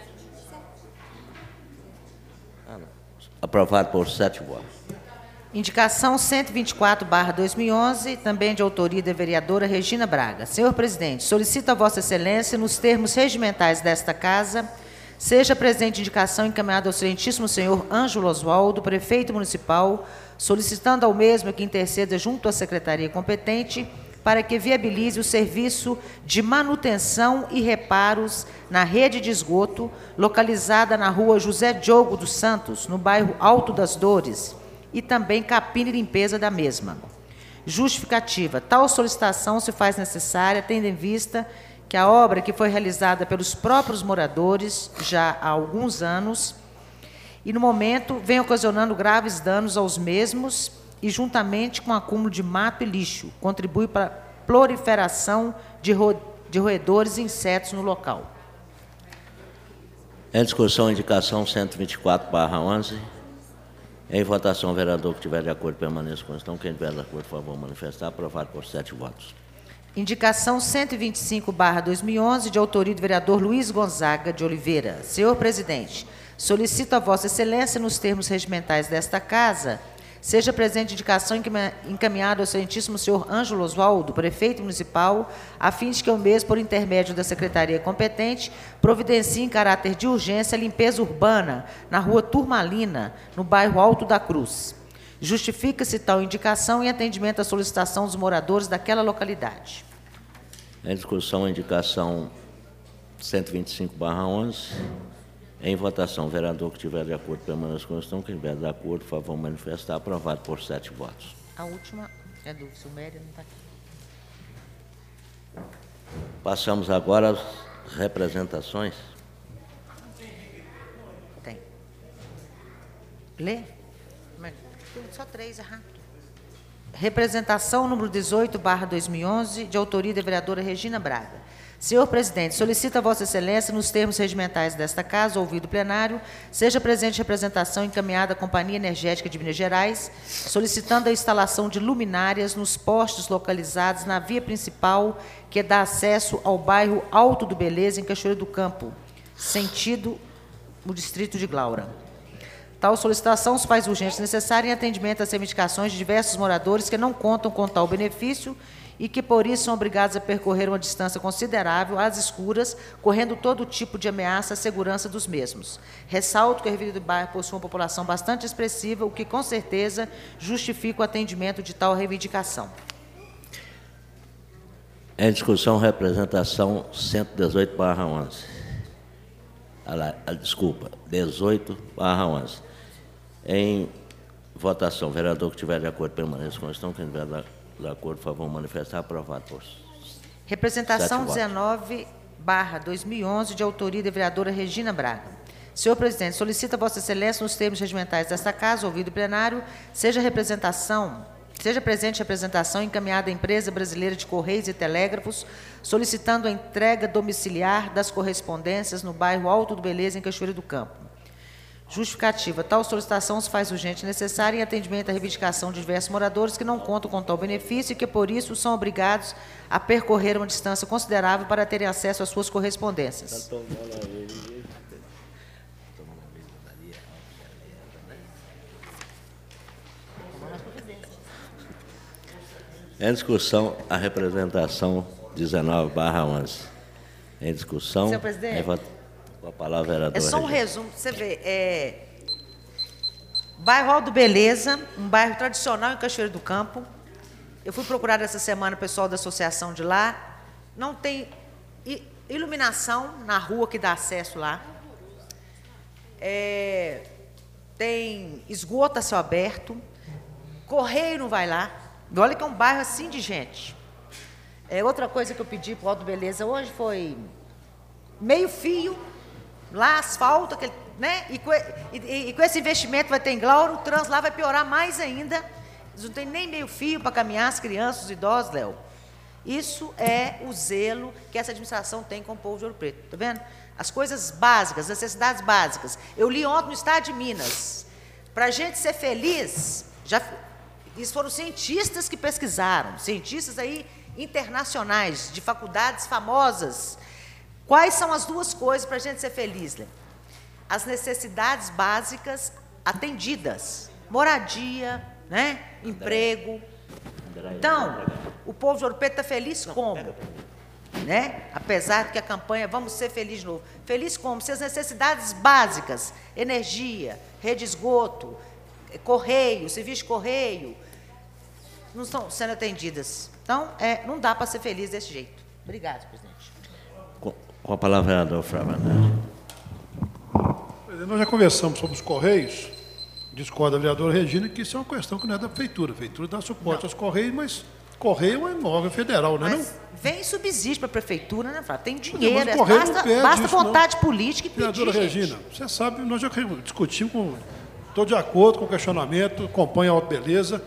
Ah, não. Aprovado por sete votos. Indicação cento e vinte e quatro barra dois mil e onze, também de autoria da vereadora Regina Braga. Senhor presidente, solicito a Vossa Excelência, nos termos regimentais desta Casa, seja presente indicação encaminhada ao excelentíssimo senhor Ângelo Oswaldo, prefeito municipal, solicitando ao mesmo que interceda junto à secretaria competente para que viabilize o serviço de manutenção e reparos na rede de esgoto localizada na rua José Diogo dos Santos, no bairro Alto das Dores, e também capina e limpeza da mesma. Justificativa: tal solicitação se faz necessária, tendo em vista que a obra, que foi realizada pelos próprios moradores já há alguns anos, e no momento vem ocasionando graves danos aos mesmos, e, juntamente com o acúmulo de mato e lixo, contribui para a proliferação de, ro de roedores e insetos no local. Em discussão, indicação cento e vinte e quatro barra onze. Em votação, o vereador que estiver de acordo permaneça com a questão. Quem estiver de acordo, por favor, manifestar. Aprovado por sete votos. Indicação cento e vinte e cinco barra dois mil e onze, de autoria do vereador Luiz Gonzaga de Oliveira. Senhor presidente, solicito a Vossa Excelência, nos termos regimentais desta Casa, seja presente indicação encaminhada ao excelentíssimo senhor Ângelo Oswaldo, prefeito municipal, a fim de que o mesmo, por intermédio da secretaria competente, providencie em caráter de urgência a limpeza urbana na rua Turmalina, no bairro Alto da Cruz. Justifica-se tal indicação em atendimento à solicitação dos moradores daquela localidade. Em discussão, a indicação cento e vinte e cinco barra onze. Em votação, o vereador que estiver de acordo permaneça com a questão. Quem estiver de acordo, por favor, manifestar. Aprovado por sete votos. A última é do Silmério, não está aqui. Passamos agora às representações. Tem. Lê? Só três, é rápido. Representação número dezoito barra dois mil e onze, de autoria da vereadora Regina Braga. Senhor presidente, solicito a Vossa Excelência, nos termos regimentais desta Casa, ouvido o plenário, seja presente representação encaminhada à Companhia Energética de Minas Gerais, solicitando a instalação de luminárias nos postes localizados na via principal que dá acesso ao bairro Alto do Beleza, em Cachoeira do Campo, sentido o distrito de Glaura. Tal solicitação se faz urgente e necessária em atendimento às reivindicações de diversos moradores que não contam com tal benefício e que, por isso, são obrigados a percorrer uma distância considerável às escuras, correndo todo tipo de ameaça à segurança dos mesmos. Ressalto que o referido bairro possui uma população bastante expressiva, o que, com certeza, justifica o atendimento de tal reivindicação. Em discussão, representação cento e dezoito barra onze. Desculpa, dezoito barra onze. Em votação, o vereador que estiver de acordo permaneça com a questão. Quem estiver de acordo, por favor, manifestar. Aprovado por representação dezenove barra dois mil e onze, de autoria da vereadora Regina Braga. Senhor presidente, solicita a Vossa Excelência, nos termos regimentais desta Casa, ouvido o plenário, seja representação, seja presente representação encaminhada à Empresa Brasileira de Correios e Telégrafos, solicitando a entrega domiciliar das correspondências no bairro Alto do Beleza, em Cachoeira do Campo. Justificativa. Tal solicitação se faz urgente e necessária em atendimento à reivindicação de diversos moradores que não contam com tal benefício e que, por isso, são obrigados a percorrer uma distância considerável para terem acesso às suas correspondências. Em discussão, a representação dezenove barra onze. Em discussão... Senhor presidente, com a palavra, vereadora. é só um Regina. resumo, você vê. É, bairro Alto Beleza, um bairro tradicional em Cachoeira do Campo. Eu fui procurar essa semana o pessoal da associação de lá. Não tem iluminação na rua que dá acesso lá. É, tem esgoto a céu aberto. Correio não vai lá. E olha que é um bairro assim de gente. É, outra coisa que eu pedi para o Alto Beleza hoje foi meio fio, lá asfalto, aquele, né? E com, e, e com esse investimento vai ter em Glaura, o trânsito lá vai piorar mais ainda. Eles não tem nem meio fio para caminhar as crianças, os idosos, Léo. Isso é o zelo que essa administração tem com o povo de Ouro Preto. Está vendo? As coisas básicas, as necessidades básicas. Eu li ontem no estado de Minas. Para a gente ser feliz, já, isso foram cientistas que pesquisaram, cientistas aí internacionais, de faculdades famosas. Quais são as duas coisas para a gente ser feliz, Léo? As necessidades básicas atendidas. Moradia, né? Emprego. Então, o povo de Ouro Preto está feliz como? Né? Apesar de que a campanha Vamos Ser Felizes de Novo. Feliz como? Se as necessidades básicas, energia, rede de esgoto, correio, serviço de correio, não estão sendo atendidas. Então, é, não dá para ser feliz desse jeito. Obrigada, presidente. Com, com a palavra, vereador Flávio Andrade. Nós já conversamos sobre os Correios, discorda a vereadora Regina, que isso é uma questão que não é da Prefeitura. A Prefeitura dá suporte não. aos Correios, mas Correio é um órgão federal, não é? Mas não? Vem subsídio para a Prefeitura, né, Flávio? Tem dinheiro, mas o Correio basta, não pede basta isso, vontade não. política e pedir, Vereadora Regina, gente. você sabe, nós já discutimos, com, estou de acordo com o questionamento, acompanho a Alto Beleza.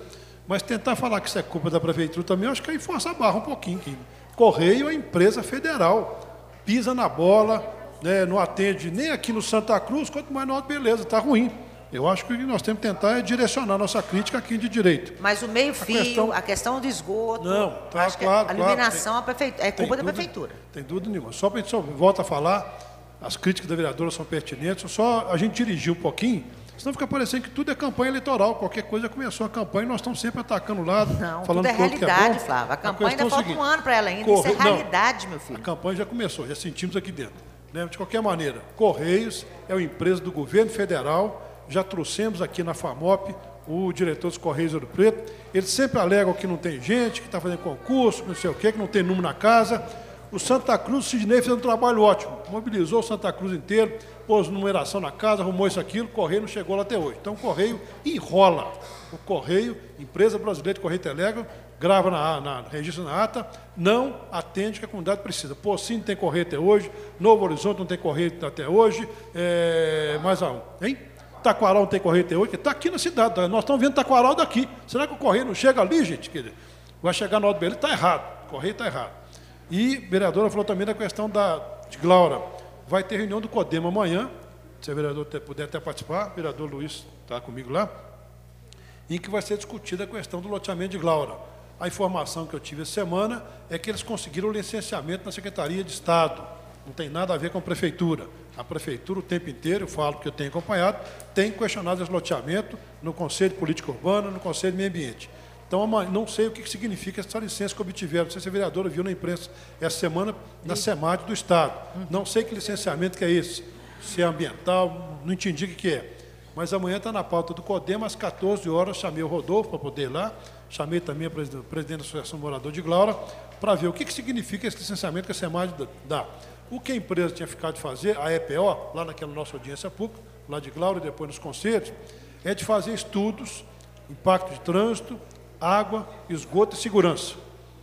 Mas tentar falar que isso é culpa da prefeitura também, eu acho que aí força a barra um pouquinho. Que Correio é empresa federal, pisa na bola, né, não atende nem aqui no Santa Cruz, quanto mais no Alto Beleza, está ruim. Eu acho que o que nós temos que tentar é direcionar nossa crítica aqui de direito. Mas o meio-fio, a, questão... a questão do esgoto, não, tá, acho claro, que a iluminação claro, tem, a prefe... é culpa da dúvida, prefeitura. Tem dúvida nenhuma. Só para a gente só volta a falar, as críticas da vereadora são pertinentes, só a gente dirigir um pouquinho, senão fica parecendo que tudo é campanha eleitoral. Qualquer coisa começou a campanha, nós estamos sempre atacando o lado, não, falando tudo é que realidade, é bom. Flávio. A campanha a ainda é falta seguinte, um ano para ela ainda, corre... isso é realidade, não, meu filho. A campanha já começou, já sentimos aqui dentro. Né? De qualquer maneira, Correios é uma empresa do governo federal, já trouxemos aqui na FAMOP o diretor dos Correios de Ouro Preto. Eles sempre alegam que não tem gente, que está fazendo concurso, que não sei o quê, que não tem número na casa. O Santa Cruz, o Sidney fez um trabalho ótimo, mobilizou o Santa Cruz inteiro, pôs numeração na casa, arrumou isso, aquilo, o Correio não chegou lá até hoje. Então o Correio enrola. O Correio, empresa brasileira de Correio e Telégrafo, grava na, na registra na ata, não atende o que a comunidade precisa. Pocinho não tem Correio até hoje, Novo Horizonte não tem Correio até hoje, é, mais a um, hein? Taquaral não tem Correio até hoje, está aqui na cidade, nós estamos vendo Taquaral daqui. Será que o Correio não chega ali, gente? Quer dizer, vai chegar no Alto Beleza, está errado, o Correio está errado. E a vereadora falou também da questão da, de Glaura. Vai ter reunião do CODEMA amanhã, se o vereador ter, puder até participar, o vereador Luiz está comigo lá, em que vai ser discutida a questão do loteamento de Glaura. A informação que eu tive essa semana é que eles conseguiram o licenciamento na Secretaria de Estado. Não tem nada a ver com a Prefeitura. A Prefeitura, o tempo inteiro, eu falo que eu tenho acompanhado, tem questionado esse loteamento no Conselho de Política Urbana, no Conselho de Meio Ambiente. Então, não sei o que significa essa licença que obtiveram. Não sei se a vereadora viu na imprensa essa semana, na SEMAD do Estado. Não sei que licenciamento que é esse, se é ambiental, não entendi o que é. Mas amanhã está na pauta do CODEMA, às quatorze horas, chamei o Rodolfo para poder ir lá, chamei também o presidente da Associação Morador de Glaura, para ver o que significa esse licenciamento que a SEMAD dá. O que a empresa tinha ficado de fazer, a E P O, lá naquela nossa audiência pública, lá de Glaura e depois nos conselhos, é de fazer estudos, impacto de trânsito, água, esgoto e segurança.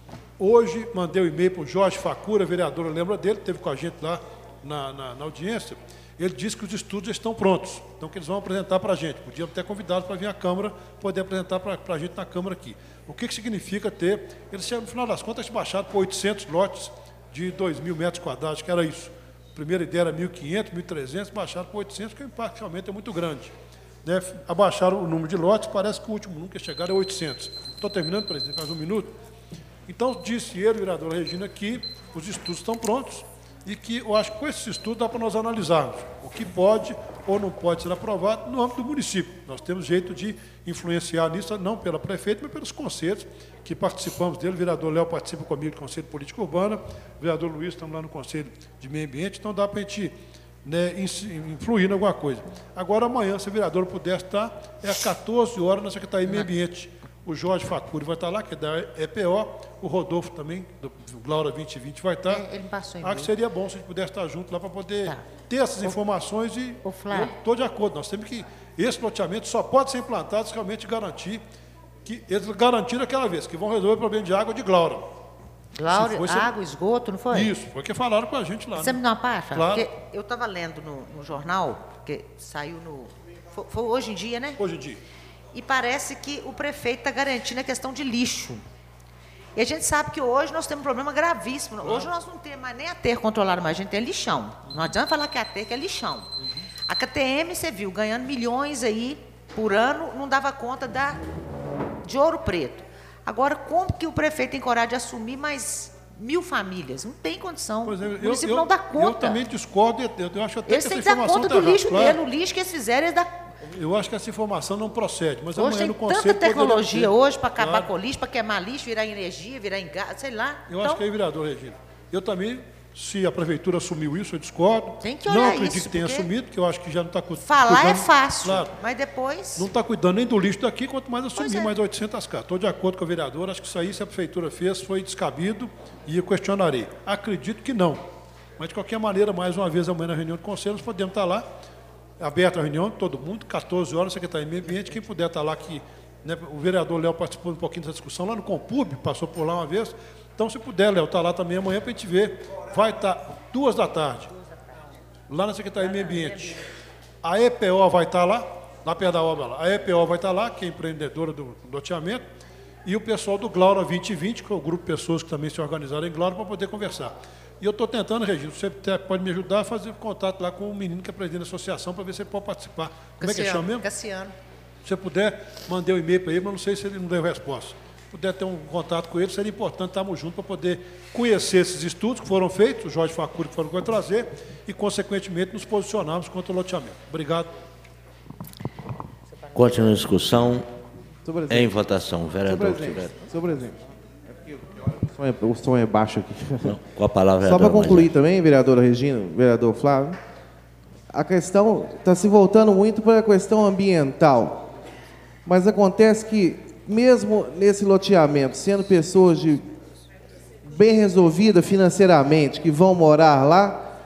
Hoje, mandei um e-mail para o Jorge Facura, vereadora, lembra dele, esteve com a gente lá na, na, na audiência. Ele disse que os estudos já estão prontos, então que eles vão apresentar para a gente. Podíamos ter convidado para vir à Câmara, poder apresentar para a gente na Câmara aqui. O que, que significa ter... Eles, no final das contas, baixaram por oitocentos lotes de dois mil metros quadrados, que era isso. A primeira ideia era mil e quinhentos, mil e trezentos, baixaram por oitocentos, que o impacto realmente é muito grande. Né? Abaixaram o número de lotes, parece que o último número que chegaram é oitocentos. Estou terminando, presidente, mais um minuto. Então, disse ele, vereadora Regina, que os estudos estão prontos e que eu acho que com esses estudos dá para nós analisarmos o que pode ou não pode ser aprovado no âmbito do município. Nós temos jeito de influenciar nisso, não pela prefeita, mas pelos conselhos que participamos dele. O vereador Léo participa comigo do Conselho de Política Urbana, o vereador Luiz estamos lá no Conselho de Meio Ambiente, então dá para a gente... Né, influir em alguma coisa. Agora, amanhã, se a vereadora puder estar, é às quatorze horas na Secretaria de Meio Ambiente. O Jorge Facuri vai estar lá, que é da E P O, o Rodolfo também, do Glaura vinte e vinte, vai estar. É, ele passou em Acho que seria bom se a gente pudesse estar junto lá para poder tá. ter essas o, informações e o eu estou de acordo. Nós temos que, esse loteamento só pode ser implantado se realmente garantir que eles garantiram aquela vez, que vão resolver o problema de água de Glaura. Glaura, fosse... água, esgoto, não foi? Isso, foi o que falaram com a gente lá. Você né? me dá uma parte? Claro. Porque eu estava lendo no, no jornal, porque saiu no... Foi, foi hoje em dia, né? Hoje em dia. E parece que o prefeito está garantindo a questão de lixo. E a gente sabe que hoje nós temos um problema gravíssimo. Claro. Hoje nós não temos mais nem aterro controlado, mas a gente tem lixão. Não adianta falar que é aterro, que é lixão. Uhum. A K T M, você viu, ganhando milhões aí por ano, não dava conta da, de Ouro Preto. Agora, como que o prefeito tem coragem de assumir mais mil famílias? Não tem condição. Pois é, o eu, município eu, não dá conta. Eu também discordo, eu, eu acho até eles que essa informação... Eles têm que dar conta do tá lixo claro. dele, o lixo que eles fizeram, eles dão... Eu acho que essa informação não procede, mas hoje amanhã tem no Conselho... tanta tecnologia hoje para acabar claro. com o lixo, para queimar lixo, virar em energia, virar em gás, sei lá. Eu então, acho que aí, vereador Regina, eu também, se a prefeitura assumiu isso, eu discordo. Tem que olhar não acredito isso, que tenha porque assumido, porque eu acho que já não está cuidando... Falar é fácil, claro, mas depois... não está cuidando nem do lixo daqui, quanto mais assumir é. mais oitocentas casas. Estou de acordo com a vereadora, acho que isso aí, se a prefeitura fez, foi descabido e eu questionarei. Acredito que não. Mas, de qualquer maneira, mais uma vez, amanhã na reunião do Conselho, nós podemos estar lá, aberta a reunião, todo mundo, quatorze horas, Secretaria de Meio Ambiente, quem puder estar lá, que, né, o vereador Léo participou um pouquinho dessa discussão, lá no Compub, passou por lá uma vez, então se puder, Léo, estar lá também amanhã para a gente ver, vai estar duas da tarde, lá na Secretaria de Meio Ambiente, a E P O vai estar lá, lá perto da obra lá, a E P O vai estar lá, que é empreendedora do loteamento, e o pessoal do Glaura vinte e vinte, que é o grupo de pessoas que também se organizaram em Glaura, para poder conversar. E eu estou tentando, Regina, você pode me ajudar a fazer contato lá com o menino que é presidente da associação, para ver se ele pode participar. Como é que ele chama mesmo? Cassiano. Se você puder, mandei um e-mail para ele, mas não sei se ele não deu resposta. Se puder ter um contato com ele, seria importante estarmos juntos para poder conhecer esses estudos que foram feitos, o Jorge Facuri que foram vai trazer, e, consequentemente, nos posicionarmos contra o loteamento. Obrigado. Continua a discussão. Senhor Em votação. Vereador. Senhor presidente. O som é, o som é baixo aqui. Não, com a palavra, Só para vereador concluir Magé. também, vereadora Regina, vereador Flávio, a questão está se voltando muito para a questão ambiental. Mas acontece que, mesmo nesse loteamento, sendo pessoas de bem resolvidas financeiramente, que vão morar lá,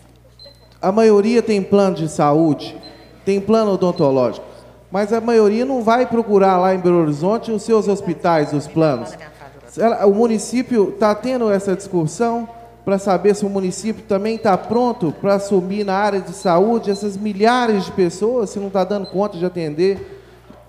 a maioria tem plano de saúde, tem plano odontológico, mas a maioria não vai procurar lá em Belo Horizonte os seus hospitais, os planos. Ela- O município está tendo essa discussão para saber se o município também está pronto para assumir na área de saúde essas milhares de pessoas, se não está dando conta de atender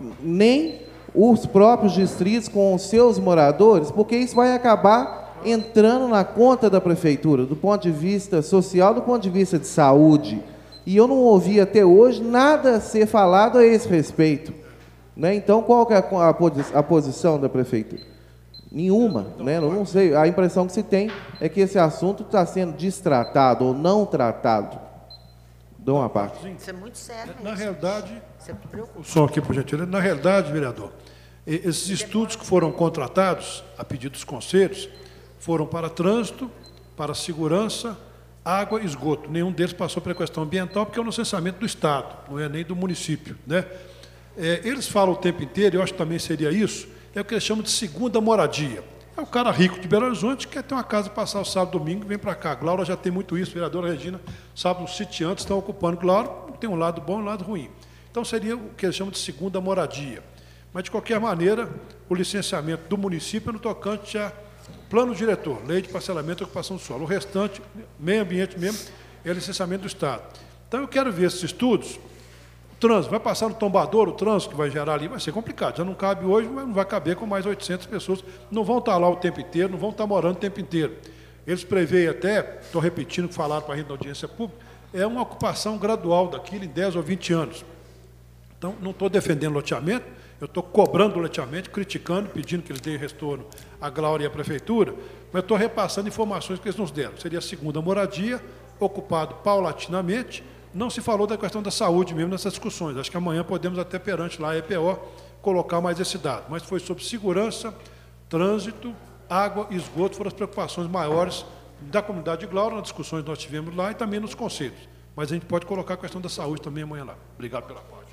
nem os próprios distritos com os seus moradores, porque isso vai acabar entrando na conta da prefeitura, do ponto de vista social, do ponto de vista de saúde. E eu não ouvi até hoje nada a ser falado a esse respeito, né? Então, qual que é a, a posi- a posição da prefeitura? Nenhuma, né? Eu não sei. A impressão que se tem é que esse assunto está sendo destratado ou não tratado. Dou uma parte. Isso é muito sério. Na isso. realidade, Você preocupa. o som aqui, por gentileza. Na realidade, vereador, e- esses estudos que foram contratados, a pedido dos conselhos, foram para trânsito, para segurança, água e esgoto. Nenhum deles passou pela questão ambiental, porque é um licenciamento do Estado, não é nem do município, né? É, eles falam o tempo inteiro, eu acho que também seria isso, é o que eles chamam de segunda moradia. É o cara rico de Belo Horizonte que quer ter uma casa para passar o sábado e domingo e vem para cá. Glaura já tem muito isso, vereadora Regina, sabe, os sitiantes estão ocupando Glaura, tem um lado bom e um lado ruim. Então seria o que eles chamam de segunda moradia. Mas, de qualquer maneira, o licenciamento do município é no tocante a plano diretor, lei de parcelamento e ocupação do solo. O restante, meio ambiente mesmo, é licenciamento do Estado. Então, eu quero ver esses estudos. O trânsito, vai passar no tombadouro, o trânsito que vai gerar ali, vai ser complicado. Já não cabe hoje, mas não vai caber com mais oitocentas pessoas. Não vão estar lá o tempo inteiro, não vão estar morando o tempo inteiro. Eles preveem até, estou repetindo o que falaram para a gente da audiência pública, é uma ocupação gradual daquilo em dez ou vinte anos. Então, não estou defendendo loteamento, eu estou cobrando o loteamento, criticando, pedindo que eles deem retorno à Glaura e à Prefeitura, mas estou repassando informações que eles nos deram. Seria a segunda moradia, ocupado paulatinamente. Não se falou da questão da saúde mesmo nessas discussões. Acho que amanhã podemos até perante lá a E P O colocar mais esse dado. Mas foi sobre segurança, trânsito, água e esgoto, foram as preocupações maiores da comunidade de Glaura, nas discussões que nós tivemos lá e também nos conselhos. Mas a gente pode colocar a questão da saúde também amanhã lá. Obrigado pela parte.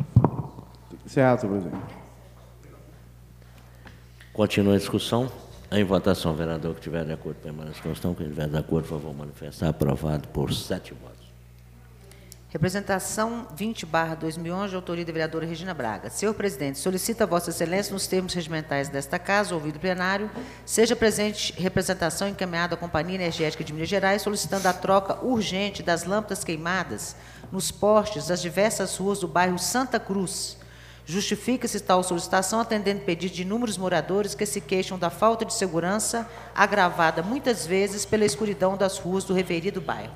Encerrado, senhor presidente. Continua a discussão. Em votação, vereador que estiver de acordo, permaneça com a questão. Quem estiver de acordo, por favor, manifestar. Aprovado por sete votos. Representação vinte barra dois mil e onze, de autoria da vereadora Regina Braga. Senhor presidente, solicita a Vossa Excelência, nos termos regimentais desta casa, ouvido o plenário, seja presente representação encaminhada à Companhia Energética de Minas Gerais, solicitando a troca urgente das lâmpadas queimadas nos postes das diversas ruas do bairro Santa Cruz. Justifica-se tal solicitação atendendo pedido de inúmeros moradores que se queixam da falta de segurança, agravada muitas vezes pela escuridão das ruas do referido bairro.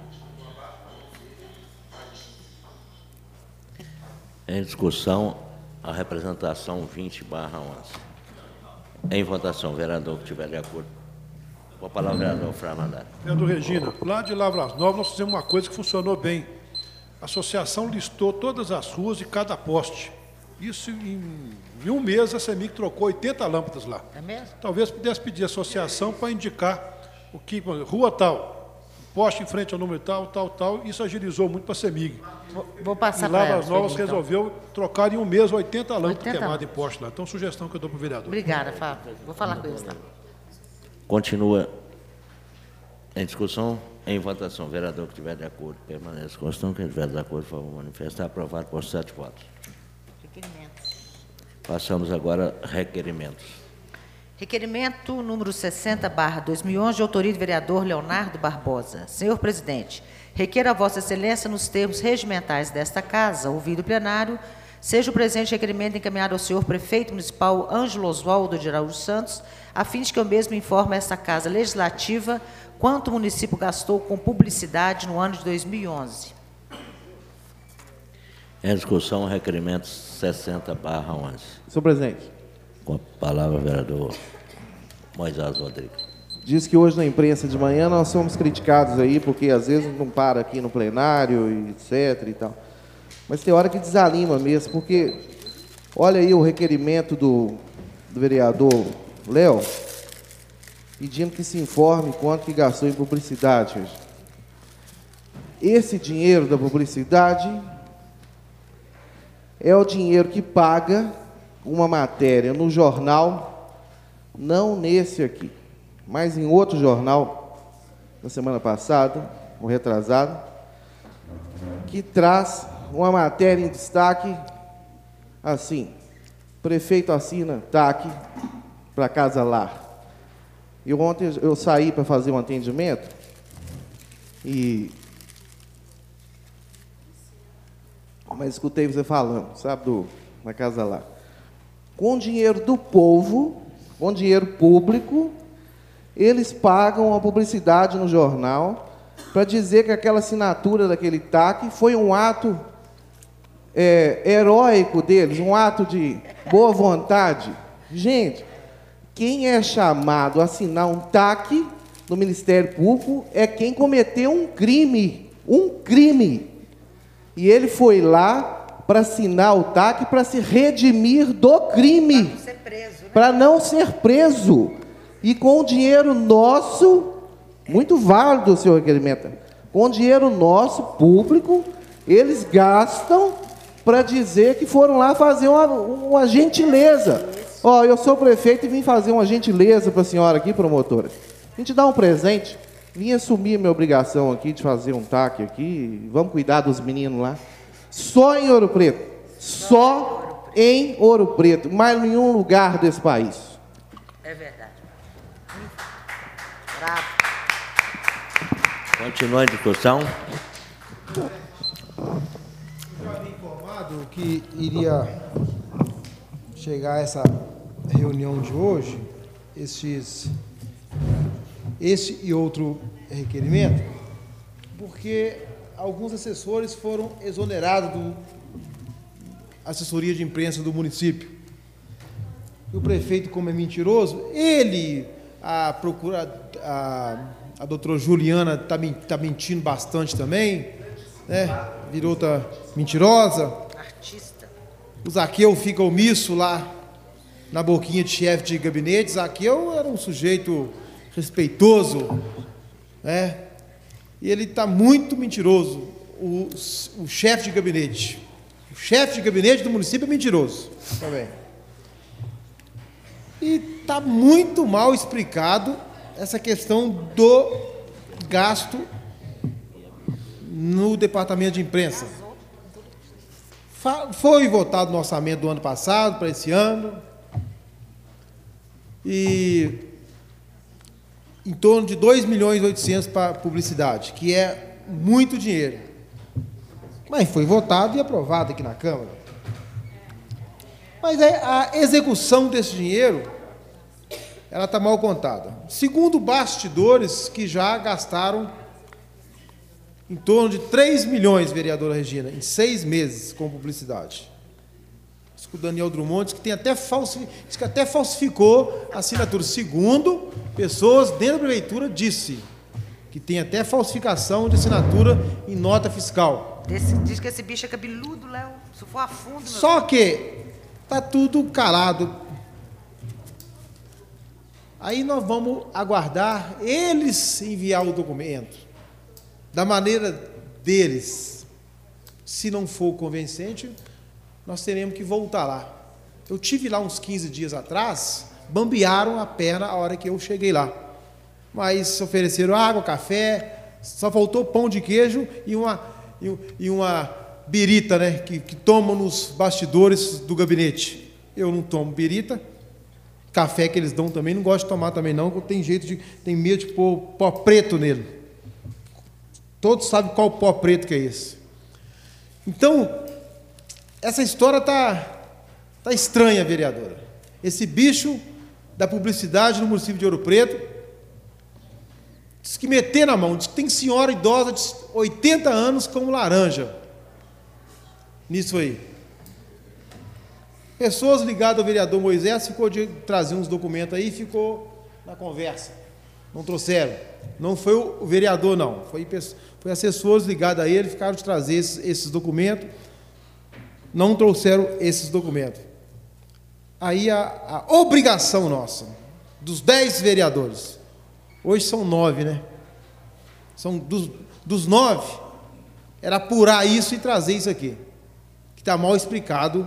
Em discussão, a representação vinte barra onze. Em votação, vereador que estiver de acordo. Com a palavra, vereador Flávio Mandato. Vereador Regina, lá de Lavras Novas nós fizemos uma coisa que funcionou bem. A associação listou todas as ruas de cada poste. Isso em, em um mês a CEMIG trocou oitenta lâmpadas lá. É mesmo? Talvez pudesse pedir à associação para indicar o que, por exemplo, rua tal, poste em frente ao número tal, tal, tal. Isso agilizou muito para a CEMIG. Vou, vou passar E para Lavras ela. Novas então. resolveu trocar em um mês oitenta lâmpadas oitenta queimadas em poste lá. Então, sugestão que eu dou para o vereador. Obrigada, Fábio. Vou falar com eles, tá? Continua em discussão. Em votação, vereador que estiver de acordo, permaneça com a questão. Quem estiver de acordo, por favor, manifestar. Aprovado por sete votos. Requerimentos. Passamos agora a requerimentos. Requerimento número sessenta barra dois mil e onze, de autoria do vereador Leonardo Barbosa. Senhor presidente, requer a Vossa Excelência, nos termos regimentais desta casa, ouvido o plenário, seja o presente requerimento encaminhado ao senhor prefeito municipal Ângelo Oswaldo de Araújo Santos, a fim de que eu mesmo informe esta Casa Legislativa quanto o município gastou com publicidade no ano de dois mil e onze. Em discussão, requerimento sessenta barra onze. Senhor presidente. Com a palavra, vereador Moisés Rodrigues. Diz que hoje na imprensa de manhã nós somos criticados aí, porque às vezes não para aqui no plenário, e etc e tal. Mas tem hora que desanima mesmo, porque olha aí o requerimento do, do vereador Léo, pedindo que se informe quanto que gastou em publicidade hoje. Esse dinheiro da publicidade é o dinheiro que paga uma matéria no jornal, não nesse aqui, mas em outro jornal, na semana passada, ou retrasado, que traz uma matéria em destaque, assim, prefeito assina T A C para Casa Lar. E ontem eu saí para fazer um atendimento e... Mas escutei você falando, sabe, do, na Casa Lar. Com dinheiro do povo, com dinheiro público, eles pagam a publicidade no jornal para dizer que aquela assinatura daquele T A C foi um ato é, heróico deles, um ato de boa vontade. Gente, quem é chamado a assinar um T A C no Ministério Público é quem cometeu um crime, um crime. E ele foi lá para assinar o T A C para se redimir do crime. Para não ser preso, né? Para não ser preso. E com o dinheiro nosso, muito válido o seu requerimento, com o dinheiro nosso, público, eles gastam para dizer que foram lá fazer uma, uma gentileza. Ó, oh, eu sou prefeito e vim fazer uma gentileza para a senhora aqui, promotora. A gente dá um presente, vim assumir minha obrigação aqui de fazer um T A C aqui, vamos cuidar dos meninos lá. Só em Ouro Preto, só em Ouro Preto, mais em nenhum lugar desse país. É verdade. Bravo. Continua a discussão. Eu já havia informado que iria chegar a essa reunião de hoje, estes, esse e outro requerimento, porque alguns assessores foram exonerados do assessoria de imprensa do município. E o prefeito, como é mentiroso, ele, a procura, a, a doutora Juliana está tá mentindo bastante também, né? Virou outra mentirosa. Artista. O Zaqueu fica omisso lá na boquinha de chefe de gabinete. Zaqueu era um sujeito respeitoso, né? E ele está muito mentiroso, o, o chefe de gabinete. O chefe de gabinete do município é mentiroso. Tá bem. E está muito mal explicado essa questão do gasto no departamento de imprensa. Foi votado no orçamento do ano passado para esse ano. E em torno de dois milhões e oitocentos para publicidade, que é muito dinheiro. Mas foi votado e aprovado aqui na Câmara. Mas a execução desse dinheiro, ela está mal contada. Segundo bastidores, que já gastaram em torno de três milhões, vereadora Regina, em seis meses com publicidade. Diz que o Daniel Drummond diz que, tem até falsi... diz que até falsificou a assinatura. Segundo pessoas dentro da prefeitura, disse que tem até falsificação de assinatura em nota fiscal. Esse, diz que esse bicho é cabeludo, Léo. Se for a fundo... Só meu... que está tudo calado. Aí nós vamos aguardar eles enviar o documento da maneira deles. Se não for convincente, nós teremos que voltar lá. Eu tive lá uns quinze dias atrás, bambearam a perna a hora que eu cheguei lá. Mas ofereceram água, café, só faltou pão de queijo e uma, e, e uma birita, né, que, que tomam nos bastidores do gabinete. Eu não tomo birita. Café que eles dão também, não gosto de tomar também não, porque tem jeito de, tem medo de pôr pó preto nele. Todos sabem qual pó preto que é esse. Então, essa história tá, tá estranha, vereadora. Esse bicho da publicidade no município de Ouro Preto diz que meter na mão, diz que tem senhora idosa de oitenta anos como laranja. Nisso aí. Pessoas ligadas ao vereador Moisés ficou de trazer uns documentos aí e ficou na conversa. Não trouxeram. Não foi o vereador, não. Foi, foi assessores ligados a ele, ficaram de trazer esses, esses documentos. Não trouxeram esses documentos. Aí a, a obrigação nossa, dos dez vereadores, hoje são nove, né? São dos, dos nove, era apurar isso e trazer isso aqui. Que está mal explicado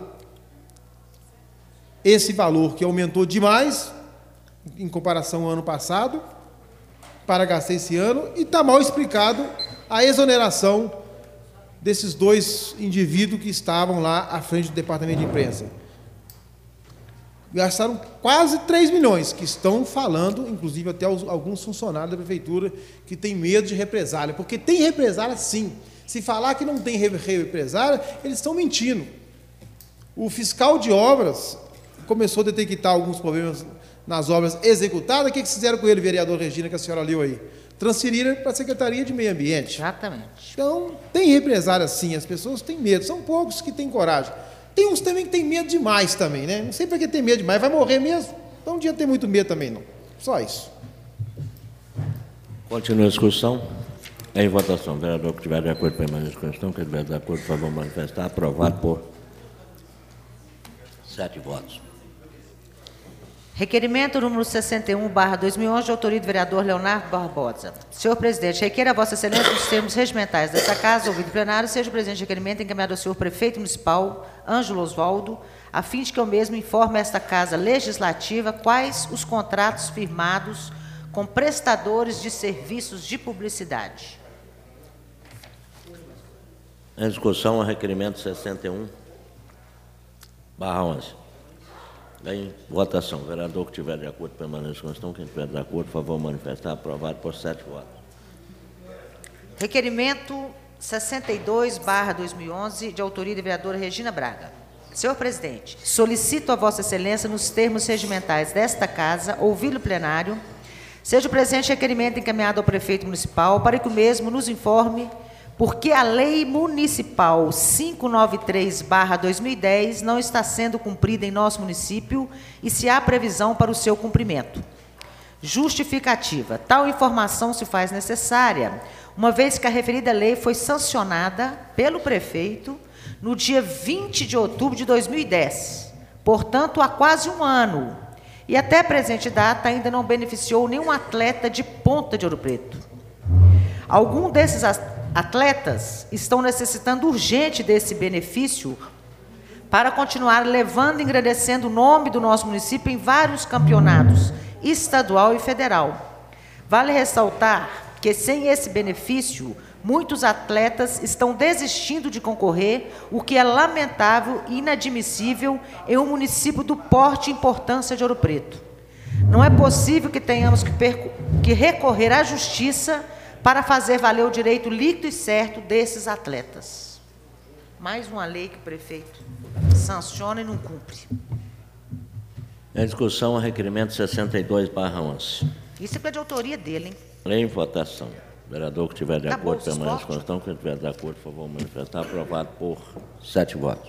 esse valor que aumentou demais em comparação ao ano passado, para gastar esse ano, e está mal explicado a exoneração desses dois indivíduos que estavam lá à frente do departamento de imprensa. Gastaram quase três milhões, que estão falando, inclusive até os, alguns funcionários da prefeitura, que têm medo de represália, porque tem represália sim. Se falar que não tem represália, eles estão mentindo. O fiscal de obras começou a detectar alguns problemas nas obras executadas. O que vocês fizeram com ele, vereador Regina, que a senhora leu aí? Transferiram para a Secretaria de Meio Ambiente. Exatamente. Então, tem represália sim, as pessoas têm medo, são poucos que têm coragem. Tem uns também que têm medo demais também, né? Não sei para que tem medo demais, vai morrer mesmo? Então, não adianta ter muito medo também, não. Só isso. Continua a discussão. Em votação. Vereador que estiver de acordo, permaneça com a questão. Que estiver de acordo, por favor, manifestar. Aprovado por sete votos. Requerimento número sessenta e um, barra dois mil e onze, de autoria do vereador Leonardo Barbosa. Senhor presidente, requer a Vossa Excelência os termos regimentais desta casa, ouvido plenário, seja o presente requerimento encaminhado ao senhor prefeito municipal, Ângelo Osvaldo, a fim de que eu mesmo informe esta casa legislativa quais os contratos firmados com prestadores de serviços de publicidade. Em discussão, o requerimento sessenta e um, barra onze. Em votação. O vereador que estiver de acordo, permaneça com a questão. Quem estiver de acordo, por favor, manifestar. Aprovado por sete votos. Requerimento sessenta e dois, barra dois mil e onze, de autoria da vereadora Regina Braga. Senhor presidente, solicito a Vossa Excelência, nos termos regimentais desta casa, ouvir o plenário, seja o presente requerimento encaminhado ao prefeito municipal para que o mesmo nos informe porque a Lei Municipal quinhentos e noventa e três, barra dois mil e dez, não está sendo cumprida em nosso município e se há previsão para o seu cumprimento. Justificativa. Tal informação se faz necessária, uma vez que a referida lei foi sancionada pelo prefeito no dia vinte de outubro de dois mil e dez, portanto, há quase um ano, e até a presente data ainda não beneficiou nenhum atleta de ponta de Ouro Preto. Algum desses atletas estão necessitando urgente desse benefício para continuar levando e engrandecendo o nome do nosso município em vários campeonatos, estadual e federal. Vale ressaltar que, sem esse benefício, muitos atletas estão desistindo de concorrer, o que é lamentável e inadmissível em um município do porte e importância de Ouro Preto. Não é possível que tenhamos que, que recorrer à justiça para fazer valer o direito líquido e certo desses atletas. Mais uma lei que o prefeito sanciona e não cumpre. Em discussão, o requerimento sessenta e dois, barra onze. Isso é de autoria dele, hein? Em votação. O vereador que estiver de Acabou acordo, o permaneça com a esporte? questão. Quem estiver de acordo, por favor, manifestar. Aprovado por sete votos.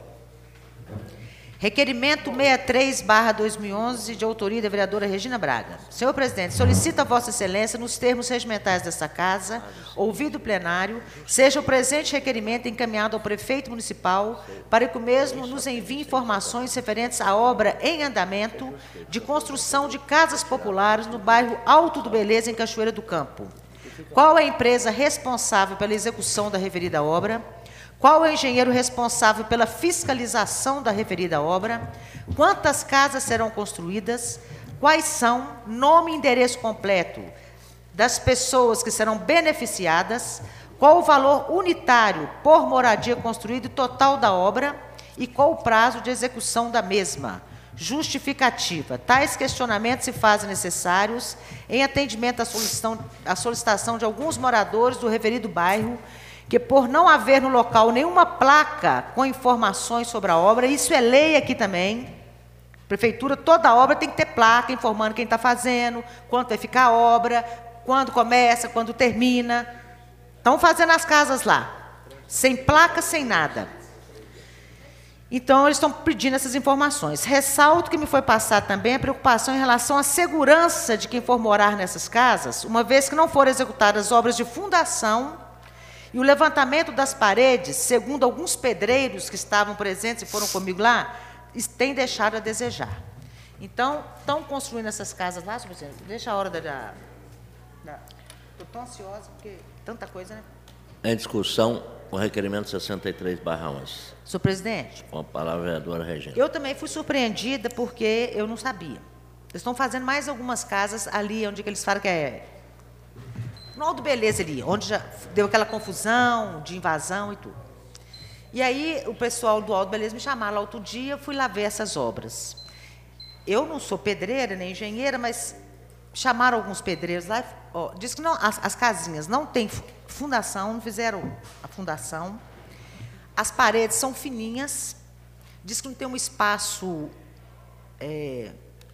Requerimento sessenta e três, barra dois mil e onze, de autoria da vereadora Regina Braga. Senhor presidente, solicito a Vossa Excelência, nos termos regimentais desta casa, ouvido o plenário, seja o presente requerimento encaminhado ao prefeito municipal para que o mesmo nos envie informações referentes à obra em andamento de construção de casas populares no bairro Alto do Beleza, em Cachoeira do Campo. Qual é a empresa responsável pela execução da referida obra? Qual é o engenheiro responsável pela fiscalização da referida obra? Quantas casas serão construídas? Quais são nome e endereço completo das pessoas que serão beneficiadas? Qual o valor unitário por moradia construída e total da obra? E qual o prazo de execução da mesma? Justificativa. Tais questionamentos se fazem necessários em atendimento à solicitação, à solicitação de alguns moradores do referido bairro, que por não haver no local nenhuma placa com informações sobre a obra, isso é lei aqui também, prefeitura, toda obra tem que ter placa informando quem está fazendo, quanto vai ficar a obra, quando começa, quando termina. Estão fazendo as casas lá, sem placa, sem nada. Então, eles estão pedindo essas informações. Ressalto que me foi passada também a preocupação em relação à segurança de quem for morar nessas casas, uma vez que não foram executadas obras de fundação e o levantamento das paredes, segundo alguns pedreiros que estavam presentes e foram comigo lá, tem deixado a desejar. Então, estão construindo essas casas lá, senhor presidente? Deixa a hora da... da estou tão ansiosa, porque tanta coisa, né? Em discussão, o requerimento sessenta e três barra onze. Senhor presidente. Com a palavra, a vereadora Regina. Eu também fui surpreendida, porque eu não sabia. Eles estão fazendo mais algumas casas ali, onde eles falam que é... no Aldo Beleza ali, onde já deu aquela confusão de invasão e tudo. E aí, o pessoal do Aldo Beleza me chamaram lá outro dia, eu fui lá ver essas obras. Eu não sou pedreira, nem engenheira, mas chamaram alguns pedreiros lá, ó, diz que não, as, as casinhas não têm fundação, não fizeram a fundação, as paredes são fininhas, diz que não tem um espaço, é,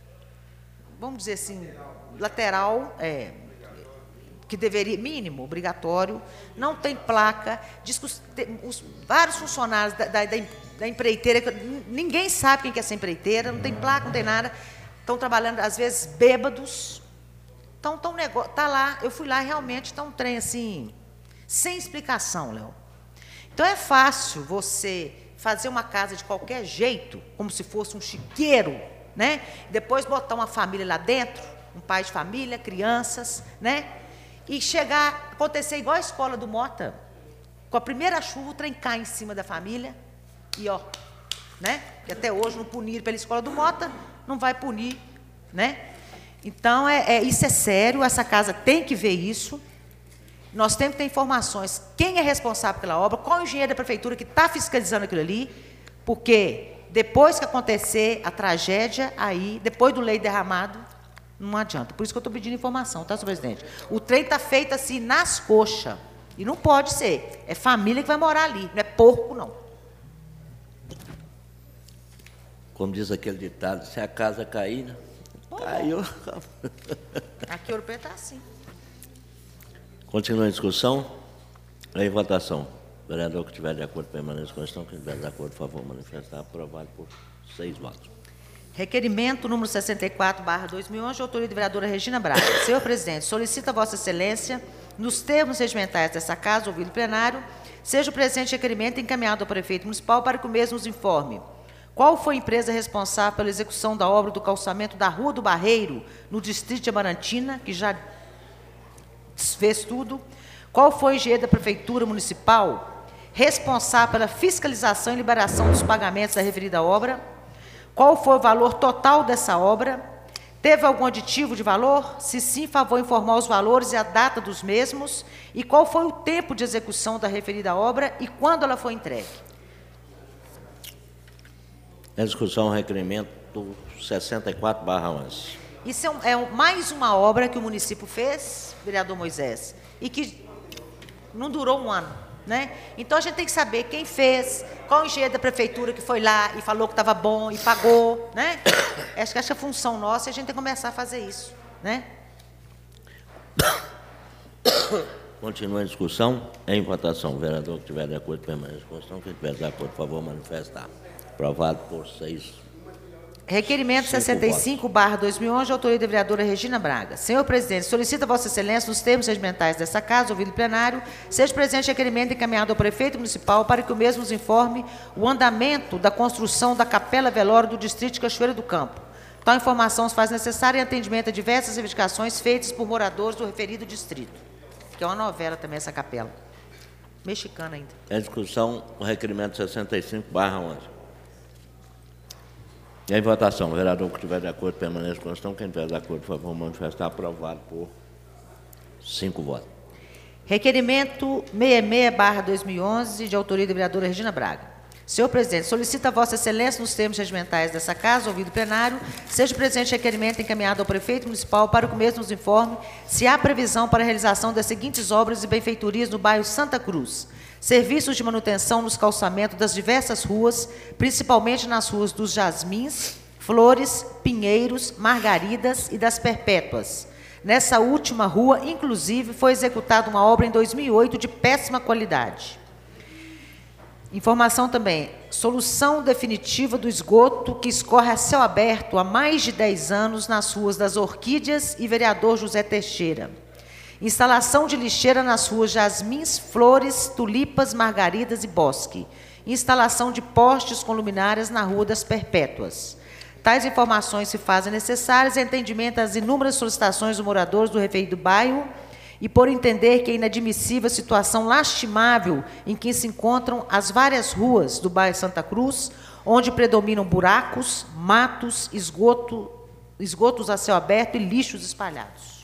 vamos dizer assim, lateral, é, que deveria, mínimo, obrigatório, não tem placa, diz que os, os vários funcionários da, da, da empreiteira, ninguém sabe quem que é essa empreiteira, não tem placa, não tem nada, estão trabalhando, às vezes, bêbados, então, tá um negócio, tá lá, eu fui lá, realmente está um trem assim, sem explicação, Léo. Então, é fácil você fazer uma casa de qualquer jeito, como se fosse um chiqueiro, né? Depois botar uma família lá dentro, um pai de família, crianças, né? E chegar, acontecer igual a escola do Mota, com a primeira chuva, o trem cai em cima da família, e ó, né? Que até hoje não puniram pela escola do Mota, não vai punir, né? Então, é, é, isso é sério, essa casa tem que ver isso. Nós temos que ter informações, quem é responsável pela obra, qual é o engenheiro da prefeitura que está fiscalizando aquilo ali, porque depois que acontecer a tragédia, aí, depois do leite derramado, não adianta. Por isso que eu estou pedindo informação, tá, senhor presidente? O trem está feito assim, nas coxas, e não pode ser. É família que vai morar ali, não é porco, não. Como diz aquele ditado, se a casa cair, né? Caiu. Aqui o Ouro está assim. Continua a discussão. Em votação. O vereador que estiver de acordo permaneça com a questão, quem estiver de acordo, por favor, manifestar. Aprovado por seis votos. Requerimento número sessenta e quatro barra dois mil e onze, de autoria da vereadora Regina Braga. Senhor presidente, solicita a Vossa Excelência, nos termos regimentais dessa casa, ouvido o plenário, seja o presente requerimento encaminhado ao prefeito municipal para que o mesmo nos informe qual foi a empresa responsável pela execução da obra do calçamento da Rua do Barreiro, no distrito de Amarantina, que já fez tudo. Qual foi o engenheiro da prefeitura municipal responsável pela fiscalização e liberação dos pagamentos da referida obra? Qual foi o valor total dessa obra? Teve algum aditivo de valor? Se sim, favor informar os valores e a data dos mesmos. E qual foi o tempo de execução da referida obra e quando ela foi entregue? Em discussão, o requerimento sessenta e quatro barra onze. Isso é, um, é um, mais uma obra que o município fez, vereador Moisés, e que não durou um ano, né? Então, a gente tem que saber quem fez, qual o engenheiro da prefeitura que foi lá e falou que estava bom e pagou, né? Acho que essa é a função nossa e a gente tem que começar a fazer isso, né? Continua a discussão. Em votação. O vereador que estiver de acordo permaneça com a questão, quem estiver de acordo, por favor, manifestar. Aprovado por seis. Requerimento sessenta e cinco barra dois mil e onze, de autoria da vereadora Regina Braga. Senhor presidente, solicita a Vossa Excelência, nos termos regimentais dessa casa, ouvido o plenário, seja presente requerimento encaminhado ao prefeito municipal para que o mesmo nos informe o andamento da construção da capela velório do distrito de Cachoeira do Campo. Tal informação se faz necessária em atendimento a diversas reivindicações feitas por moradores do referido distrito. Que é uma novela também essa capela. Mexicana ainda. Em discussão, o requerimento sessenta e cinco barra onze. Em votação, o vereador que estiver de acordo permaneça com a questão. Quem estiver de acordo, por favor, manifestar. Aprovado por cinco votos. Requerimento sessenta e seis barra dois mil e onze, de autoria da vereadora Regina Braga. Senhor presidente, solicito a Vossa Excelência, nos termos regimentais dessa casa, ouvido o plenário, seja o presente requerimento encaminhado ao prefeito municipal para que o mesmo nos informe se há previsão para a realização das seguintes obras e benfeitorias no bairro Santa Cruz. Serviços de manutenção nos calçamentos das diversas ruas, principalmente nas ruas dos Jasmins, Flores, Pinheiros, Margaridas e das Perpétuas. Nessa última rua, inclusive, foi executada uma obra em dois mil e oito de péssima qualidade. Informação também, solução definitiva do esgoto que escorre a céu aberto há mais de dez anos nas ruas das Orquídeas e Vereador José Teixeira. Instalação de lixeira nas ruas Jasmins, Flores, Tulipas, Margaridas e Bosque. Instalação de postes com luminárias na Rua das Perpétuas. Tais informações se fazem necessárias em entendimento às inúmeras solicitações dos moradores do referido bairro e por entender que é inadmissível a situação lastimável em que se encontram as várias ruas do bairro Santa Cruz, onde predominam buracos, matos, esgoto, esgotos a céu aberto e lixos espalhados.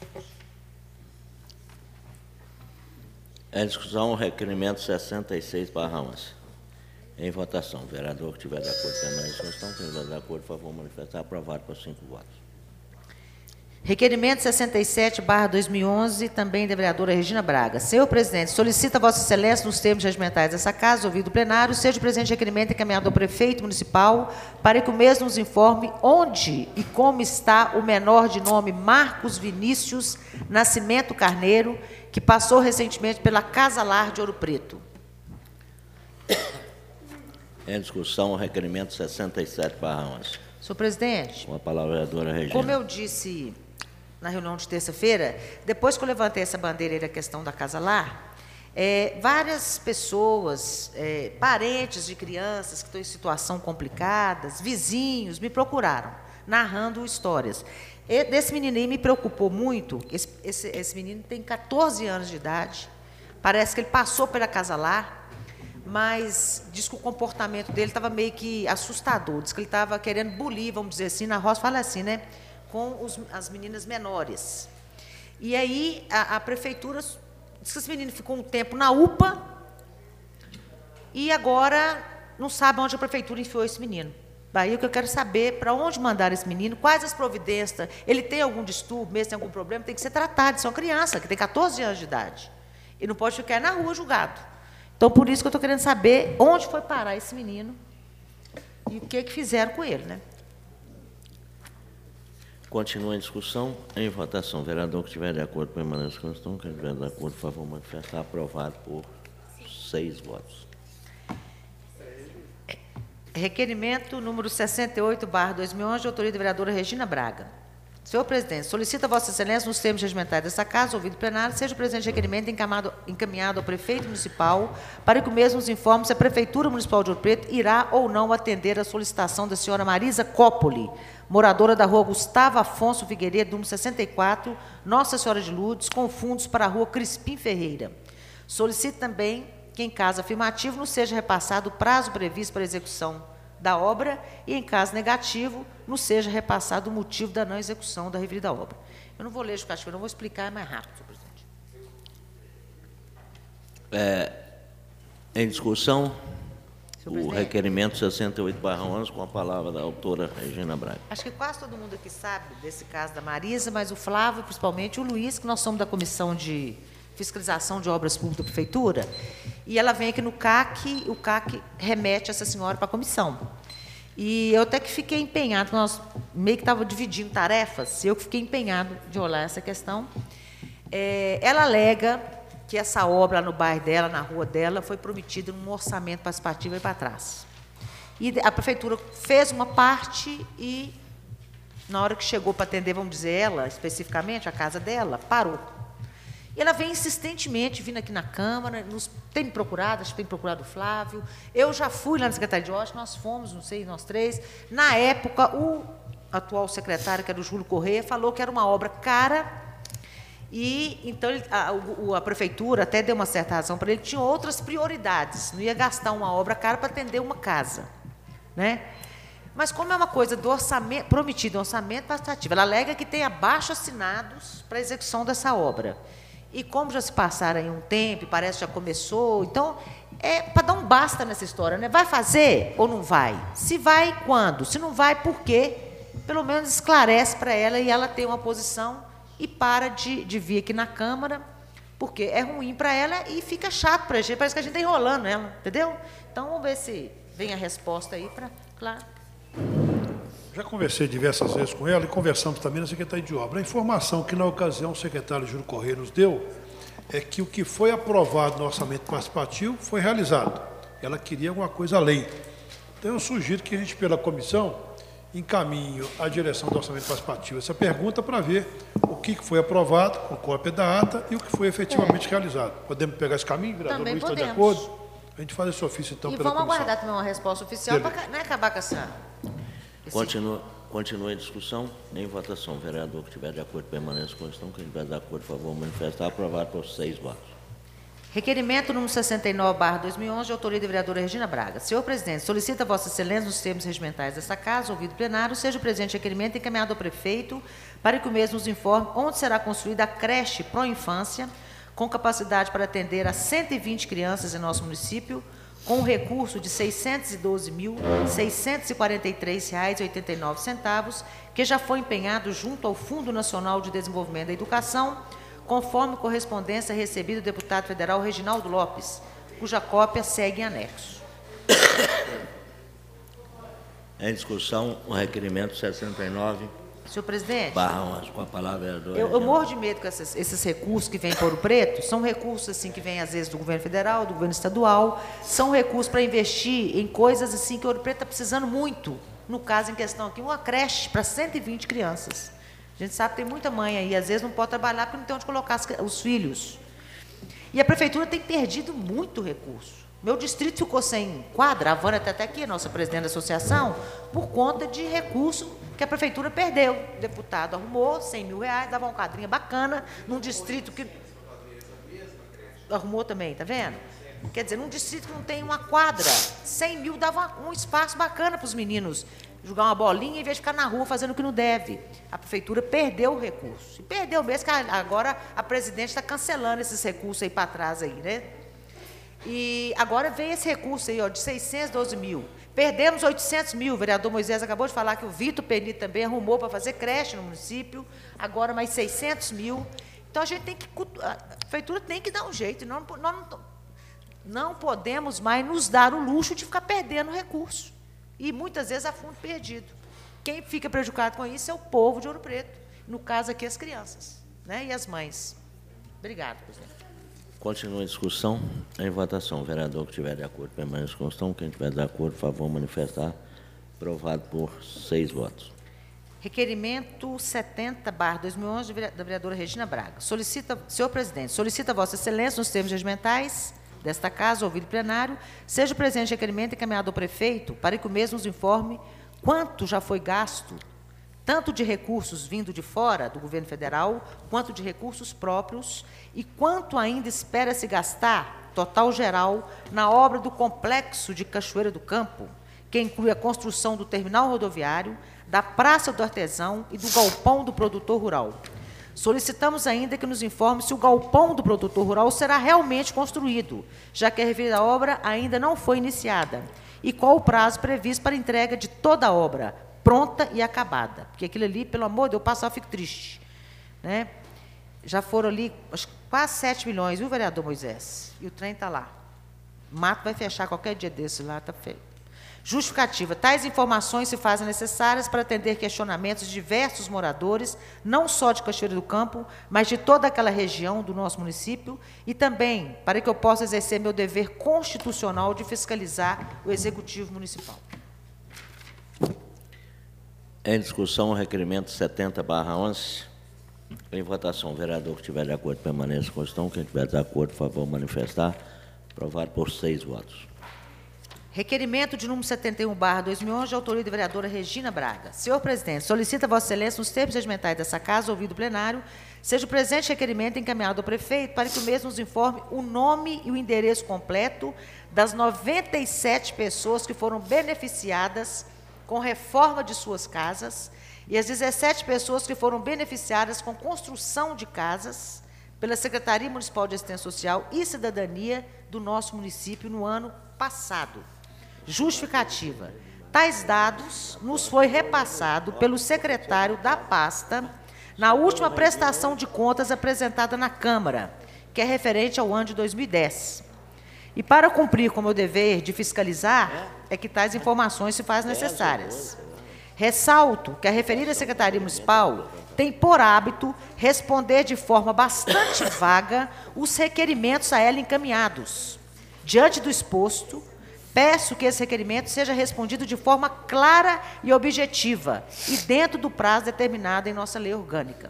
Em discussão, o requerimento sessenta e seis barra onze. Em votação. O vereador que tiver de acordo com a manifestação, quem estiver de acordo, por favor, manifestar. Aprovado por cinco votos. Requerimento sessenta e sete barra dois mil e onze, também da vereadora Regina Braga. Senhor presidente, solicita a Vossa Excelência, nos termos regimentais dessa casa, ouvido o plenário, seja o presente requerimento encaminhado ao prefeito municipal para que o mesmo nos informe onde e como está o menor de nome Marcos Vinícius Nascimento Carneiro, que passou recentemente pela Casa Lar de Ouro Preto. Em discussão, o requerimento sessenta e sete barra onze. Senhor presidente, Com a palavra, a vereadora Regina. como eu disse na reunião de terça-feira, depois que eu levantei essa bandeira aí da questão da Casa Lar, é, várias pessoas, é, parentes de crianças que estão em situação complicadas, vizinhos, me procuraram, narrando histórias. E, desse menino aí me preocupou muito, esse, esse, esse menino tem catorze anos de idade, parece que ele passou pela Casa Lar, mas diz que o comportamento dele estava meio que assustador, diz que ele estava querendo bulir, vamos dizer assim, na roça, fala assim, né, com os, as meninas menores. E aí a, a prefeitura diz que esse menino ficou um tempo na U P A e agora não sabe onde a prefeitura enfiou esse menino. Daí o que eu quero saber, para onde mandar esse menino, quais as providências, ele tem algum distúrbio, mesmo tem algum problema, tem que ser tratado, isso é uma criança que tem catorze anos de idade. E não pode ficar na rua julgado. Então, por isso que eu estou querendo saber onde foi parar esse menino e o que, que fizeram com ele, né? Continua em discussão. Em votação. O vereador que estiver de acordo, permaneça com a questão. Quem estiver de acordo, por favor, manifestar. Aprovado por seis votos. Requerimento número sessenta e oito barra dois mil e onze, de autoria da vereadora Regina Braga. Senhor presidente, solicita a Vossa Excelência, nos termos regimentais dessa casa, ouvido o plenário, seja o presente requerimento encaminhado, encaminhado ao prefeito municipal para que o mesmo nos informe se a Prefeitura Municipal de Ouro Preto irá ou não atender a solicitação da senhora Marisa Cópoli, moradora da rua Gustavo Afonso Figueiredo, número sessenta e quatro, Nossa Senhora de Lourdes, com fundos para a rua Crispim Ferreira. Solicito também que, em caso afirmativo, nos seja repassado o prazo previsto para a execução da obra e, em caso negativo, nos seja repassado o motivo da não execução da referida obra. Eu não vou ler justificativa, eu não vou explicar, é mais rápido, senhor presidente. É, em discussão, Senhor o presidente, requerimento sessenta e oito barra onze, com a palavra da autora Regina Braga. acho que quase todo mundo aqui sabe desse caso da Marisa, mas o Flávio, principalmente, e o Luiz, que nós somos da Comissão de Fiscalização de Obras Públicas da Prefeitura, e ela vem aqui no C A C, e o C A C remete essa senhora para a comissão. E eu até que fiquei empenhado, nós meio que estávamos dividindo tarefas, e eu que fiquei empenhado de olhar essa questão. É, ela alega que essa obra no bairro dela, na rua dela, foi prometida num orçamento participativo aí para trás. E a prefeitura fez uma parte e, na hora que chegou para atender, vamos dizer, ela, especificamente, a casa dela, parou. E ela vem insistentemente vindo aqui na Câmara, nos, tem me procurado, acho que tem procurado o Flávio. Eu já fui lá na Secretaria de Obras, nós fomos, não sei, nós três. Na época, o atual secretário, que era o Júlio Correia, falou que era uma obra cara, e então ele, a, o, a prefeitura até deu uma certa razão para ele, tinha outras prioridades, não ia gastar uma obra cara para atender uma casa, né? Mas como é uma coisa do orçamento, prometido um orçamento participativo, ela alega que tem abaixo assinados para a execução dessa obra. E como já se passaram aí um tempo, parece que já começou, então é para dar um basta nessa história, né? Vai fazer ou não vai? Se vai, quando? Se não vai, por quê? Pelo menos esclarece para ela e ela tem uma posição e para de, de vir aqui na Câmara, porque é ruim para ela e fica chato para a gente, parece que a gente está enrolando ela, entendeu? Então, vamos ver se vem a resposta aí para... Claro. Já conversei diversas vezes com ela e conversamos também na Secretaria de Obra. A informação que, na ocasião, o secretário Júlio Correia nos deu é que o que foi aprovado no orçamento participativo foi realizado. Ela queria alguma coisa além. Então, eu sugiro que a gente, pela comissão, encaminhe à direção do orçamento participativo essa pergunta para ver o que foi aprovado, com cópia da ata, e o que foi efetivamente é. realizado. Podemos pegar esse caminho, vereador Também Luiz, está de podemos. acordo? A gente faz esse ofício, então, E pela vamos comissão. aguardar também uma resposta oficial para não acabar com essa... esse- Continua, continua em discussão, em votação. O vereador que estiver de acordo permaneça com a questão. Quem estiver de acordo, por favor, manifestar. Aprovado por seis votos. Requerimento número sessenta e nove, barra dois mil e onze, de autoria da vereadora Regina Braga. Senhor presidente, solicita a Vossa Excelência, nos termos regimentais desta Casa, ouvido plenário, seja o presente requerimento encaminhado ao prefeito para que o mesmo nos informe onde será construída a creche pró-infância, com capacidade para atender a cento e vinte crianças em nosso município, com um recurso de seiscentos e doze mil, seiscentos e quarenta e três reais e oitenta e nove centavos, que já foi empenhado junto ao Fundo Nacional de Desenvolvimento da Educação, conforme correspondência recebida do deputado federal Reginaldo Lopes, cuja cópia segue em anexo. Em discussão, o requerimento sessenta e nove, Senhor presidente, barra onze, com a palavra, vereador. eu, eu morro de medo com esses, esses recursos que vêm para Ouro Preto. São recursos assim que vêm, às vezes, do governo federal, do governo estadual. São recursos para investir em coisas assim que Ouro Preto está precisando muito. No caso em questão aqui, uma creche para cento e vinte crianças. A gente sabe que tem muita mãe aí, às vezes não pode trabalhar porque não tem onde colocar as, os filhos. E a prefeitura tem perdido muito recurso. Meu distrito ficou sem quadra, a Vânia está até aqui, a nossa presidente da associação, por conta de recurso que a prefeitura perdeu. O deputado arrumou cem mil reais, dava uma quadrinha bacana, num distrito que... Arrumou também, tá vendo? Quer dizer, num distrito que não tem uma quadra, cem mil dava um espaço bacana para os meninos jogar uma bolinha em vez de ficar na rua fazendo o que não deve. A prefeitura perdeu o recurso. E perdeu mesmo, que agora a presidente está cancelando esses recursos aí para trás aí, né? E agora vem esse recurso aí, ó, de seiscentos e doze mil. Perdemos oitocentos mil. O vereador Moisés acabou de falar que o Vitor Peni também arrumou para fazer creche no município. Agora mais seiscentos mil. Então, a gente tem que... A prefeitura tem que dar um jeito. Nós não, nós não, não podemos mais nos dar o luxo de ficar perdendo recurso. E, muitas vezes, a fundo perdido. Quem fica prejudicado com isso é o povo de Ouro Preto. No caso aqui, as crianças, né? E as mães. Obrigado, presidente. Continua em discussão, em votação. O vereador que estiver de acordo, permaneça com a questão. Quem estiver de acordo, por favor, manifestar. Aprovado por seis votos. Requerimento setenta, barra dois mil e onze, da vereadora Regina Braga. Solicita, senhor presidente, solicita a Vossa Excelência, nos termos regimentais desta Casa, ouvido plenário, seja o presente requerimento encaminhado ao prefeito para que o mesmo nos informe quanto já foi gasto, tanto de recursos vindo de fora do governo federal, quanto de recursos próprios, e quanto ainda espera-se gastar, total geral, na obra do complexo de Cachoeira do Campo, que inclui a construção do terminal rodoviário, da Praça do Artesão e do galpão do produtor rural. Solicitamos ainda que nos informe se o galpão do produtor rural será realmente construído, já que a referida obra ainda não foi iniciada, e qual o prazo previsto para a entrega de toda a obra, pronta e acabada. Porque aquilo ali, pelo amor de Deus, eu passo, eu fico triste. Né? Já foram ali acho, quase sete milhões, viu, vereador Moisés? E o trem está lá. O mato vai fechar qualquer dia desse lá, está feio. Justificativa. Tais informações se fazem necessárias para atender questionamentos de diversos moradores, não só de Cachoeira do Campo, mas de toda aquela região do nosso município, e também para que eu possa exercer meu dever constitucional de fiscalizar o Executivo Municipal. Em discussão, o requerimento setenta, barra onze. Em votação, o vereador que estiver de acordo, permaneça com a questão. Quem estiver de acordo, por favor, manifestar. Aprovado por seis votos. Requerimento de número setenta e um, barra dois mil e onze, de autoria da vereadora Regina Braga. Senhor presidente, solicita a Vossa Excelência, nos termos regimentais dessa Casa, ouvido o plenário, seja o presente requerimento encaminhado ao prefeito para que o mesmo nos informe o nome e o endereço completo das noventa e sete pessoas que foram beneficiadas com reforma de suas casas e as dezessete pessoas que foram beneficiadas com construção de casas pela Secretaria Municipal de Assistência Social e Cidadania do nosso município no ano passado. Justificativa. Tais dados nos foi repassado pelo secretário da pasta na última prestação de contas apresentada na Câmara, que é referente ao ano de dois mil e dez. E para cumprir com o meu dever de fiscalizar, é que tais informações se fazem necessárias. Ressalto que a referida Secretaria Municipal tem por hábito responder de forma bastante vaga os requerimentos a ela encaminhados. Diante do exposto, peço que esse requerimento seja respondido de forma clara e objetiva e dentro do prazo determinado em nossa lei orgânica.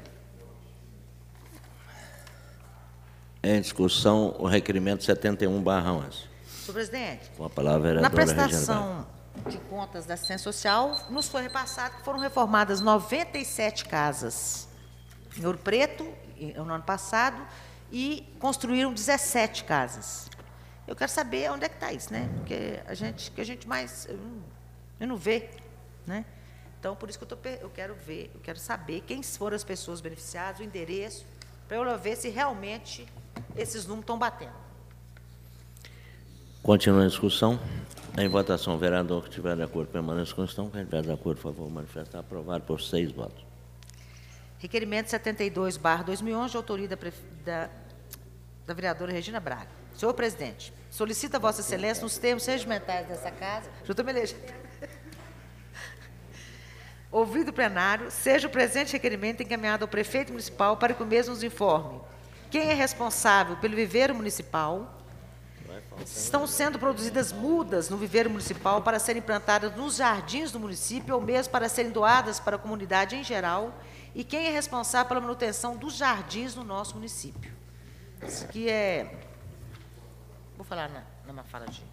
Em discussão, o requerimento setenta e um barra onze. Senhor presidente, Com a palavra, a na vereadora Regina prestação de contas da assistência social, nos foi repassado que foram reformadas noventa e sete casas em Ouro Preto, no ano passado, e construíram dezessete casas. Eu quero saber onde é que está isso, né? Porque a gente, que a gente mais, eu não, eu não vê, né? Então, por isso que eu, tô, eu quero ver, eu quero saber quem foram as pessoas beneficiadas, o endereço, para eu ver se realmente esses números estão batendo. Continua a discussão. Em votação, o vereador que estiver de acordo permaneça com a questão. Quem estiver de acordo, por favor, manifestar. Aprovado por seis votos. Requerimento setenta e dois barra dois mil e onze, de autoria da, da, da vereadora Regina Braga. Senhor presidente, solicita a Vossa Excelência, nos termos regimentais dessa casa, já estou me elegendo, ouvido o plenário, seja o presente requerimento encaminhado ao prefeito municipal para que o mesmo nos informe quem é responsável pelo viveiro municipal. Estão sendo produzidas mudas no viveiro municipal para serem plantadas nos jardins do município ou mesmo para serem doadas para a comunidade em geral, e quem é responsável pela manutenção dos jardins no nosso município. Isso aqui é... Vou falar na, numa fala de...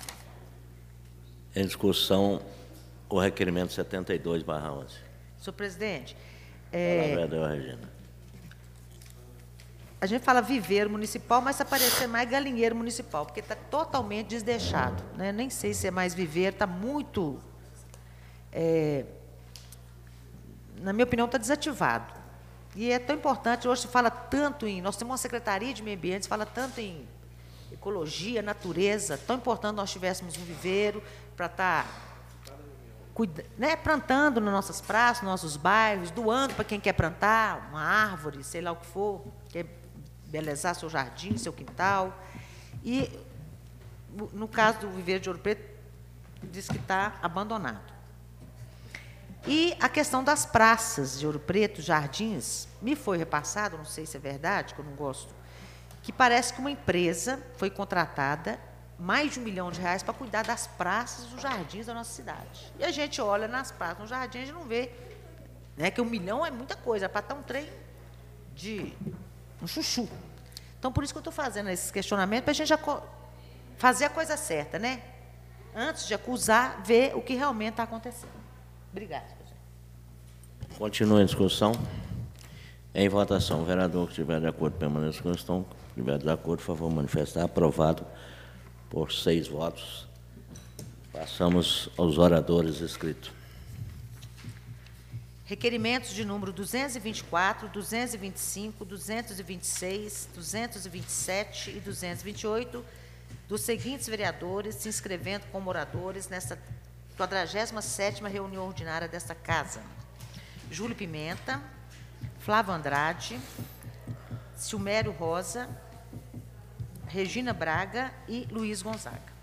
Em discussão, o requerimento setenta e dois barra onze. Senhor presidente, É... é, vereadora Regina. a gente fala viveiro municipal, mas está parecendo mais galinheiro municipal, porque está totalmente desdeixado, né? Nem sei se é mais viveiro, está muito... É, na minha opinião, está desativado. E é tão importante, hoje se fala tanto em... Nós temos uma Secretaria de Meio Ambiente, se fala tanto em ecologia, natureza, tão importante nós tivéssemos um viveiro para estar cuida, né, plantando nas nossas praças, nos nossos bairros, doando para quem quer plantar uma árvore, sei lá o que for, quer belezar seu jardim, seu quintal. E, no caso do viveiro de Ouro Preto, diz que está abandonado. E a questão das praças de Ouro Preto, jardins, me foi repassado, não sei se é verdade, que eu não gosto, que parece que uma empresa foi contratada, mais de um milhão de reais, para cuidar das praças e dos jardins da nossa cidade. E a gente olha nas praças, nos jardins, a gente não vê, né, que um milhão é muita coisa, para estar um trem de um chuchu. Então, por isso que eu estou fazendo esses questionamentos, para a gente já fazer a coisa certa, né? Antes de acusar, ver o que realmente está acontecendo. Obrigada, presidente. Continua a discussão. Em votação, o vereador que estiver de acordo permaneça com a questão. Se estiver de acordo, por favor, manifestar. Aprovado por seis votos. Passamos aos oradores inscritos. Requerimentos de número duzentos e vinte e quatro, duzentos e vinte e cinco, duzentos e vinte e seis, duzentos e vinte e sete e duzentos e vinte e oito dos seguintes vereadores se inscrevendo como oradores nesta quadragésima sétima reunião ordinária desta Casa: Júlio Pimenta, Flávio Andrade, Silmério Rosa, Regina Braga e Luiz Gonzaga.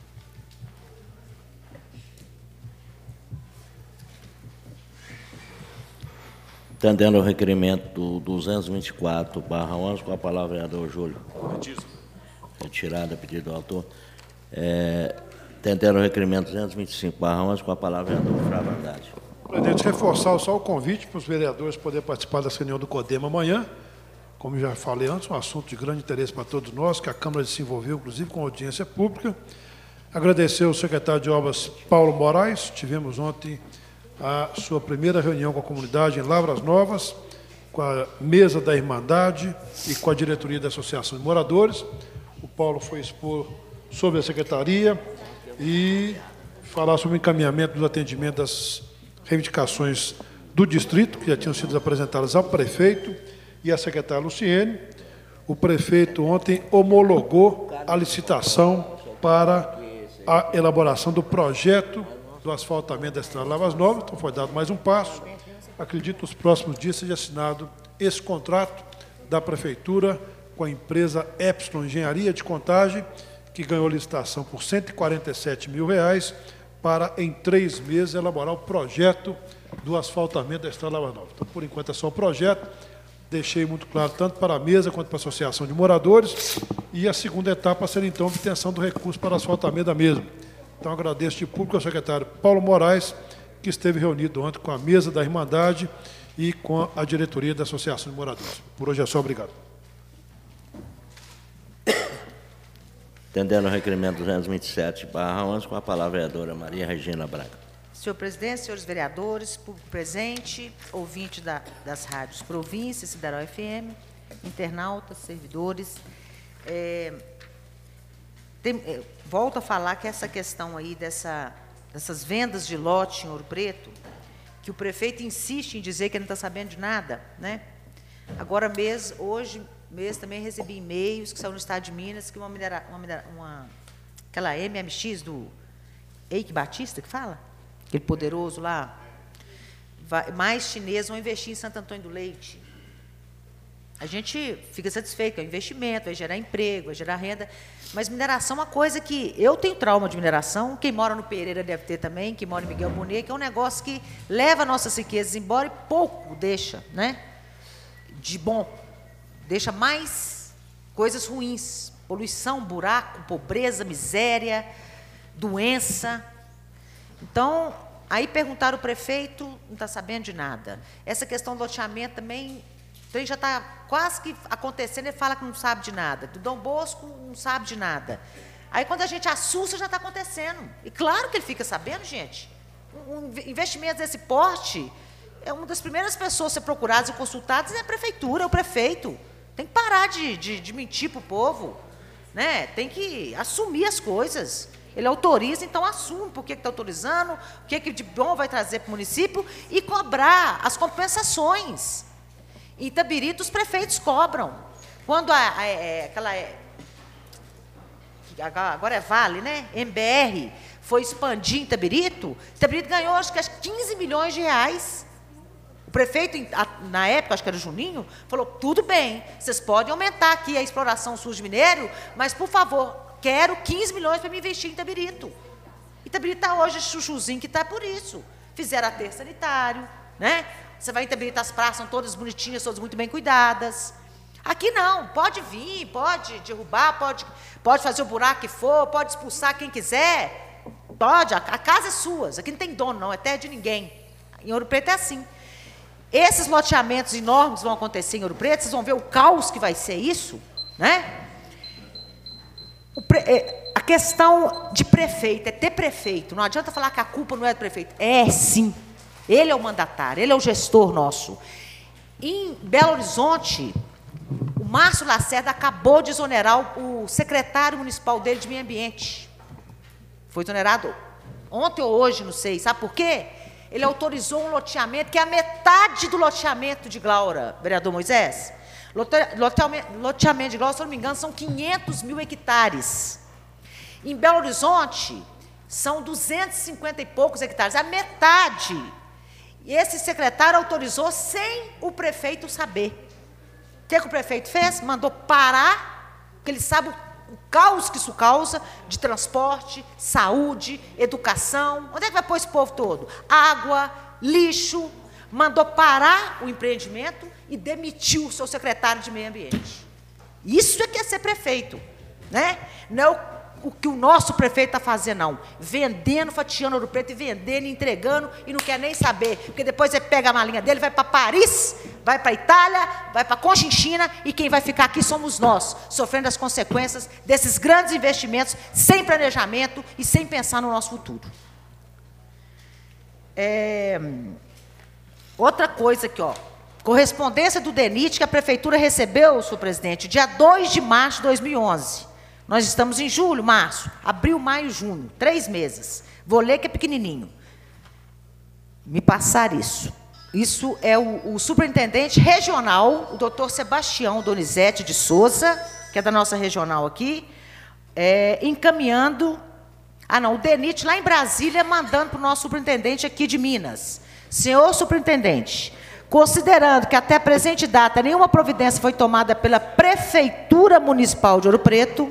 Atendendo ao requerimento do duzentos e vinte e quatro barra onze, com a palavra, vereador Júlio. Retirada, pedido do autor. É, atendendo ao requerimento duzentos e vinte e cinco barra onze, com a palavra, vereador Flávio Andrade. Presidente, reforçar só o convite para os vereadores poderem participar dessa reunião do CODEMA amanhã. Como já falei antes, um assunto de grande interesse para todos nós, que a Câmara desenvolveu, inclusive, com audiência pública. Agradecer ao secretário de Obras, Paulo Moraes. Tivemos ontem a sua primeira reunião com a comunidade em Lavras Novas, com a mesa da Irmandade e com a diretoria da Associação de Moradores. O Paulo foi expor sobre a secretaria e falar sobre o encaminhamento dos atendimentos das reivindicações do distrito, que já tinham sido apresentadas ao prefeito e à secretária Luciene. o prefeito ontem homologou a licitação para a elaboração do projeto do asfaltamento da estrada Lavras Novas. Então, foi dado mais um passo. Acredito que nos próximos dias seja assinado esse contrato da Prefeitura com a empresa Epsilon Engenharia de Contagem, que ganhou licitação por cento e quarenta e sete mil reais para, em três meses, elaborar o projeto do asfaltamento da estrada Lavras Novas. Então, por enquanto, é só o projeto. Deixei muito claro, tanto para a mesa quanto para a Associação de Moradores, e a segunda etapa será, então, a obtenção do recurso para o asfaltamento da mesma. Então, agradeço de público ao secretário Paulo Moraes, que esteve reunido ontem com a mesa da Irmandade e com a diretoria da Associação de Moradores. Por hoje é só, obrigado. Atendendo ao requerimento duzentos e vinte e sete barra onze, com a palavra a vereadora Maria Regina Braga. Senhor presidente, senhores vereadores, público presente, ouvinte da, das rádios Província, Cidaró F M, internautas, servidores, é, tem, é, volto a falar que essa questão aí dessa, dessas vendas de lote em Ouro Preto, que o prefeito insiste em dizer que ele não está sabendo de nada, né? Agora mesmo, hoje mesmo, também recebi e-mails que saiu no estado de Minas, que uma, minera, uma, minera, uma aquela M M X do Eike Batista, que fala? Aquele poderoso lá, vai, mais chineses vão investir em Santo Antônio do Leite. A gente fica satisfeito, é um investimento, vai gerar emprego, vai gerar renda, mas mineração é uma coisa que... Eu tenho trauma de mineração, quem mora no Pereira deve ter também, quem mora em Miguel Bonet, que é um negócio que leva nossas riquezas embora e pouco deixa, né, de bom. Deixa mais coisas ruins, poluição, buraco, pobreza, miséria, doença. Então, aí perguntaram ao prefeito, não está sabendo de nada. Essa questão do loteamento também, então já está quase que acontecendo, ele fala que não sabe de nada. Do Dom Bosco, não sabe de nada. Aí, quando a gente assusta, já está acontecendo. E claro que ele fica sabendo, gente. Um investimento desse porte, é uma das primeiras pessoas a ser procuradas e consultadas é a prefeitura, é o prefeito. Tem que parar de, de, de mentir para o povo, né? Tem que assumir as coisas. Ele autoriza, então assume por que está autorizando, o que, que de bom vai trazer para o município e cobrar as compensações. Em Itabirito, os prefeitos cobram. Quando a, a, a, aquela... Agora é Vale, né? M B R foi expandir em Itabirito, Itabirito ganhou, acho que, quinze milhões de reais. O prefeito, na época, acho que era o Juninho, falou, tudo bem, vocês podem aumentar aqui a exploração sul de minério, mas, por favor, quero quinze milhões para me investir em Itabirito. Itabirito está hoje chuchuzinho que está por isso. Fizeram aterro sanitário, né? Você vai em Itabirito, as praças são todas bonitinhas, todas muito bem cuidadas. Aqui não, pode vir, pode derrubar, pode, pode fazer o buraco que for, pode expulsar quem quiser, pode, a, a casa é sua, aqui não tem dono não, é terra de ninguém. Em Ouro Preto é assim. Esses loteamentos enormes vão acontecer em Ouro Preto, vocês vão ver o caos que vai ser isso, né? O pre, é, a questão de prefeito, é ter prefeito, não adianta falar que a culpa não é do prefeito, é sim, ele é o mandatário, ele é o gestor nosso. Em Belo Horizonte, o Márcio Lacerda acabou de exonerar o, o secretário municipal dele de meio ambiente. Foi exonerado ontem ou hoje, não sei, sabe por quê? Ele autorizou um loteamento, que é a metade do loteamento de Glaura, vereador Moisés. Loteamento, loteamento de Glaura, se eu não me engano, são quinhentos mil hectares. Em Belo Horizonte, são duzentos e cinquenta e poucos hectares, a metade. E esse secretário autorizou sem o prefeito saber. O que, que o prefeito fez? Mandou parar, porque ele sabe o o caos que isso causa de transporte, saúde, educação. Onde é que vai pôr esse povo todo? Água, lixo. Mandou parar o empreendimento e demitiu o seu secretário de meio ambiente. Isso é que é ser prefeito, né? Não é o, o que o nosso prefeito está fazendo, não. Vendendo, fatiando Ouro Preto e vendendo, entregando e não quer nem saber. Porque depois ele pega a malinha dele, vai para Paris, vai para a Itália, vai para a Conchinchina e quem vai ficar aqui somos nós, sofrendo as consequências desses grandes investimentos, sem planejamento e sem pensar no nosso futuro. É... Outra coisa aqui, ó. Correspondência do DENIT que a Prefeitura recebeu, senhor presidente, dia dois de março de dois mil e onze. Nós estamos em julho, março, abril, maio, junho, três meses. Vou ler que é pequenininho. Me passar isso. Isso é o, o superintendente regional, o doutor Sebastião Donizete de Souza, que é da nossa regional aqui, é, encaminhando... Ah, não, o DENIT lá em Brasília mandando para o nosso superintendente aqui de Minas. Senhor superintendente, considerando que até a presente data nenhuma providência foi tomada pela Prefeitura Municipal de Ouro Preto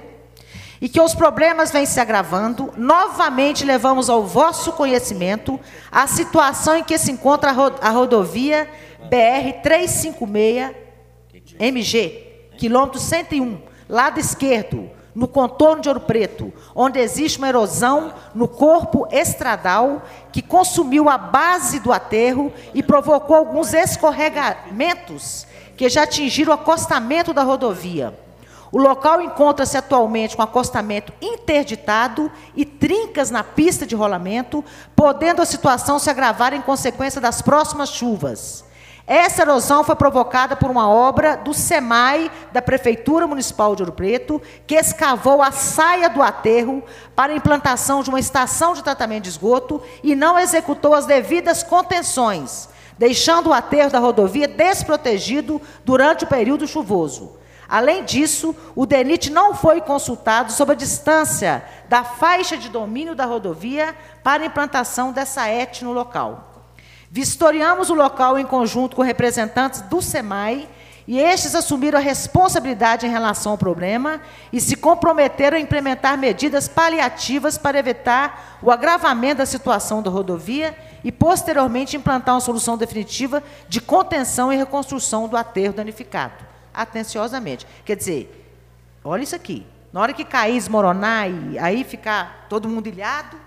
e que os problemas vêm se agravando, novamente levamos ao vosso conhecimento a situação em que se encontra a, ro a rodovia B R trezentos e cinquenta e seis M G, quilômetro cento e um, lado esquerdo, no contorno de Ouro Preto, onde existe uma erosão no corpo estradal que consumiu a base do aterro e provocou alguns escorregamentos que já atingiram o acostamento da rodovia. O local encontra-se atualmente com acostamento interditado e trincas na pista de rolamento, podendo a situação se agravar em consequência das próximas chuvas. Essa erosão foi provocada por uma obra do SEMAI, da Prefeitura Municipal de Ouro Preto, que escavou a saia do aterro para a implantação de uma estação de tratamento de esgoto e não executou as devidas contenções, deixando o aterro da rodovia desprotegido durante o período chuvoso. Além disso, o DENIT não foi consultado sobre a distância da faixa de domínio da rodovia para a implantação dessa E T no local. Vistoriamos o local em conjunto com representantes do SEMAI e estes assumiram a responsabilidade em relação ao problema e se comprometeram a implementar medidas paliativas para evitar o agravamento da situação da rodovia e, posteriormente, implantar uma solução definitiva de contenção e reconstrução do aterro danificado. Atenciosamente. Quer dizer, olha isso aqui. Na hora que cair, desmoronar e aí ficar todo mundo ilhado,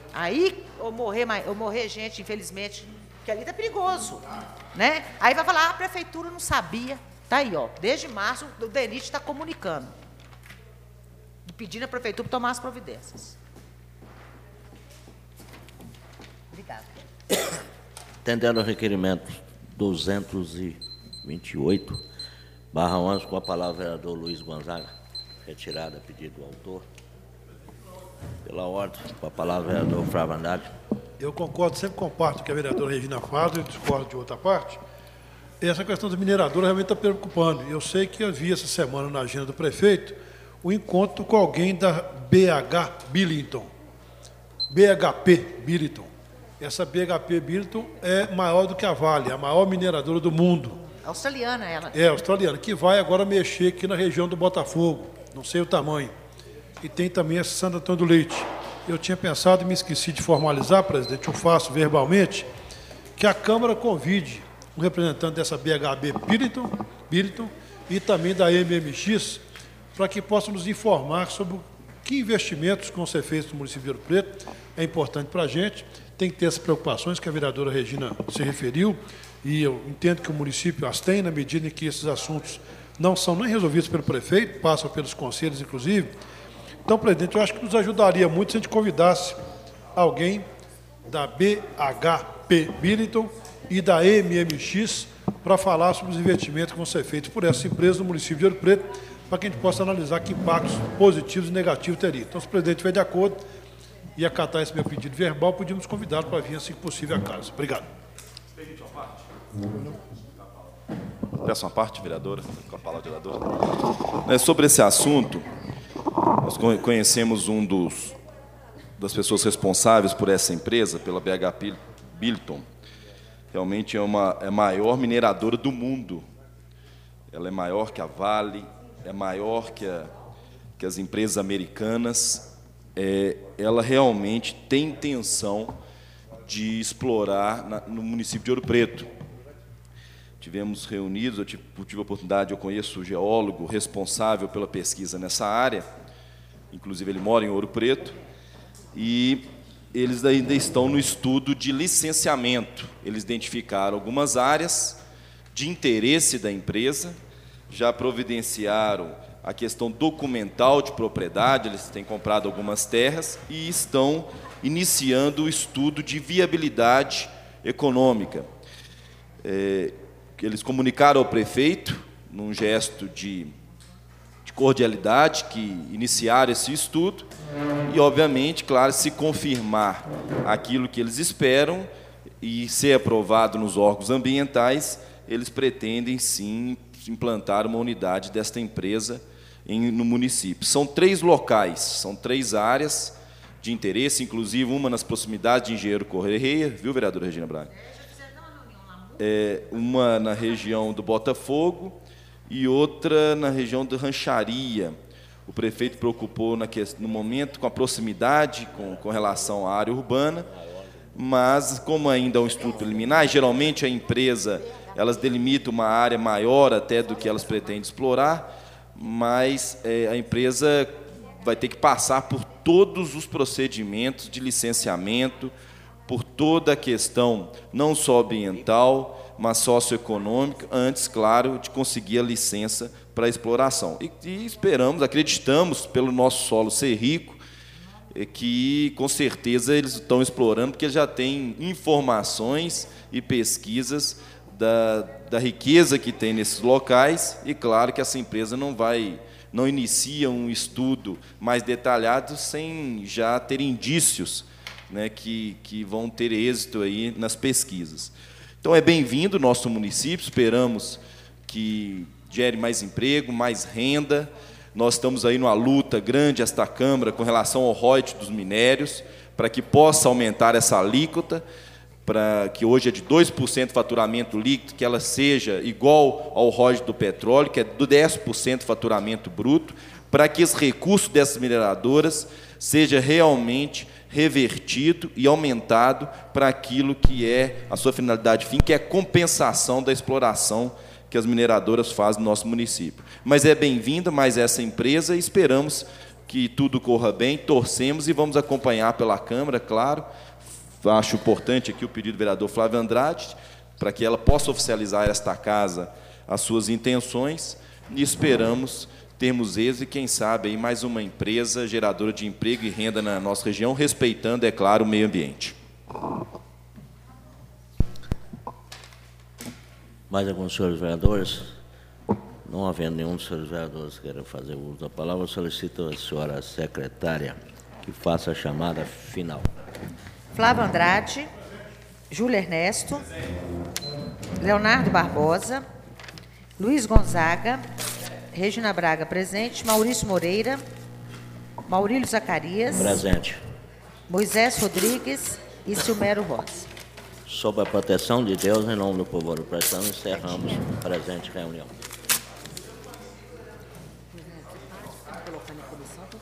aí ou morrer, ou morrer gente, infelizmente, que ali está perigoso, né? Aí vai falar, ah, a prefeitura não sabia. Está aí, ó, desde março o DENIT está comunicando e pedindo à prefeitura para tomar as providências. Obrigada. Atendendo ao requerimento duzentos e vinte e oito, barra onze, com a palavra o vereador Luiz Gonzaga. Retirada a pedido do autor. Pela ordem, com a palavra o vereador Flávio Andrade. Eu concordo, sempre comparto que a vereadora Regina faz, eu discordo de outra parte. Essa questão dos mineradores realmente está preocupando. Eu sei que havia essa semana na agenda do prefeito o encontro com alguém da B H Billington. B H P Billington. Essa B H P Billington é maior do que a Vale, a maior mineradora do mundo. Australiana ela. É, australiana, que vai agora mexer aqui na região do Botafogo, não sei o tamanho. E tem também a Santo Antônio do Leite. Eu tinha pensado e me esqueci de formalizar, presidente, eu faço verbalmente, que a Câmara convide um representante dessa B H B Billington, Billington e também da M M X, para que possam nos informar sobre que investimentos vão ser feitos no município de Ouro Preto. É importante para a gente, tem que ter essas preocupações que a vereadora Regina se referiu, e eu entendo que o município as tem, na medida em que esses assuntos não são nem resolvidos pelo prefeito, passam pelos conselhos, inclusive. Então, presidente, eu acho que nos ajudaria muito se a gente convidasse alguém da B H P Billington e da M M X para falar sobre os investimentos que vão ser feitos por essa empresa no município de Ouro Preto, para que a gente possa analisar que impactos positivos e negativos teria. Então, se o presidente estiver de acordo e acatar esse meu pedido verbal, podíamos convidá-lo para vir, assim que possível, à casa. Obrigado. Peço uma parte, vereadora, com a palavra, vereadora. Sobre esse assunto, nós conhecemos um dos das pessoas responsáveis por essa empresa, pela B H P Billington. Realmente é uma é a maior mineradora do mundo. Ela é maior que a Vale, é maior que, a, que as empresas americanas. É, ela realmente tem intenção de explorar na, no município de Ouro Preto. Tivemos reunidos, eu tive, tive a oportunidade, eu conheço o geólogo responsável pela pesquisa nessa área, inclusive ele mora em Ouro Preto, e eles ainda estão no estudo de licenciamento. Eles identificaram algumas áreas de interesse da empresa, já providenciaram a questão documental de propriedade, eles têm comprado algumas terras e estão iniciando o estudo de viabilidade econômica. É, eles comunicaram ao prefeito, num gesto de, de cordialidade, que iniciaram esse estudo, e, obviamente, claro, se confirmar aquilo que eles esperam, e ser aprovado nos órgãos ambientais, eles pretendem, sim, implantar uma unidade desta empresa em, no município. São três locais, são três áreas de interesse, inclusive uma nas proximidades de Engenheiro Correia, viu, vereadora Regina Braga? É, uma na região do Botafogo e outra na região da Rancharia. O prefeito preocupou na que, no momento com a proximidade com, com relação à área urbana, mas como ainda é um estudo preliminar, geralmente a empresa elas delimitam uma área maior até do que elas pretendem explorar, mas é, a empresa vai ter que passar por todos os procedimentos de licenciamento, por toda a questão não só ambiental, mas socioeconômica, antes, claro, de conseguir a licença para a exploração. E, e esperamos, acreditamos, pelo nosso solo ser rico, é que, com certeza, eles estão explorando, porque já têm informações e pesquisas da, da riqueza que tem nesses locais, e, claro, que essa empresa não vai, não inicia um estudo mais detalhado sem já ter indícios, né, que, que vão ter êxito aí nas pesquisas. Então, é bem-vindo o nosso município, esperamos que gere mais emprego, mais renda. Nós estamos aí numa luta grande, esta Câmara, com relação ao royalties dos minérios, para que possa aumentar essa alíquota, para que hoje é de dois por cento faturamento líquido, que ela seja igual ao royalties do petróleo, que é do dez por cento faturamento bruto, para que esse recurso dessas mineradoras seja realmente revertido e aumentado para aquilo que é a sua finalidade fim, que é a compensação da exploração que as mineradoras fazem no nosso município. Mas é bem-vinda mais essa empresa e esperamos que tudo corra bem, torcemos e vamos acompanhar pela Câmara, claro. Acho importante aqui o pedido do vereador Flávio Andrade, para que ela possa oficializar esta casa as suas intenções, e esperamos termos êxito e, quem sabe, aí mais uma empresa geradora de emprego e renda na nossa região, respeitando, é claro, o meio ambiente. Mais alguns senhores vereadores? Não havendo nenhum dos senhores vereadores que queira fazer uso da palavra, eu solicito a senhora secretária que faça a chamada final. Flávio Andrade, Júlio Ernesto, Leonardo Barbosa, Luiz Gonzaga, Regina Braga presente, Maurício Moreira, Maurílio Zacarias, Presente. Moisés Rodrigues e Silmério Rossi. Sob a proteção de Deus, em nome do povo ouro prestando, encerramos a presente reunião.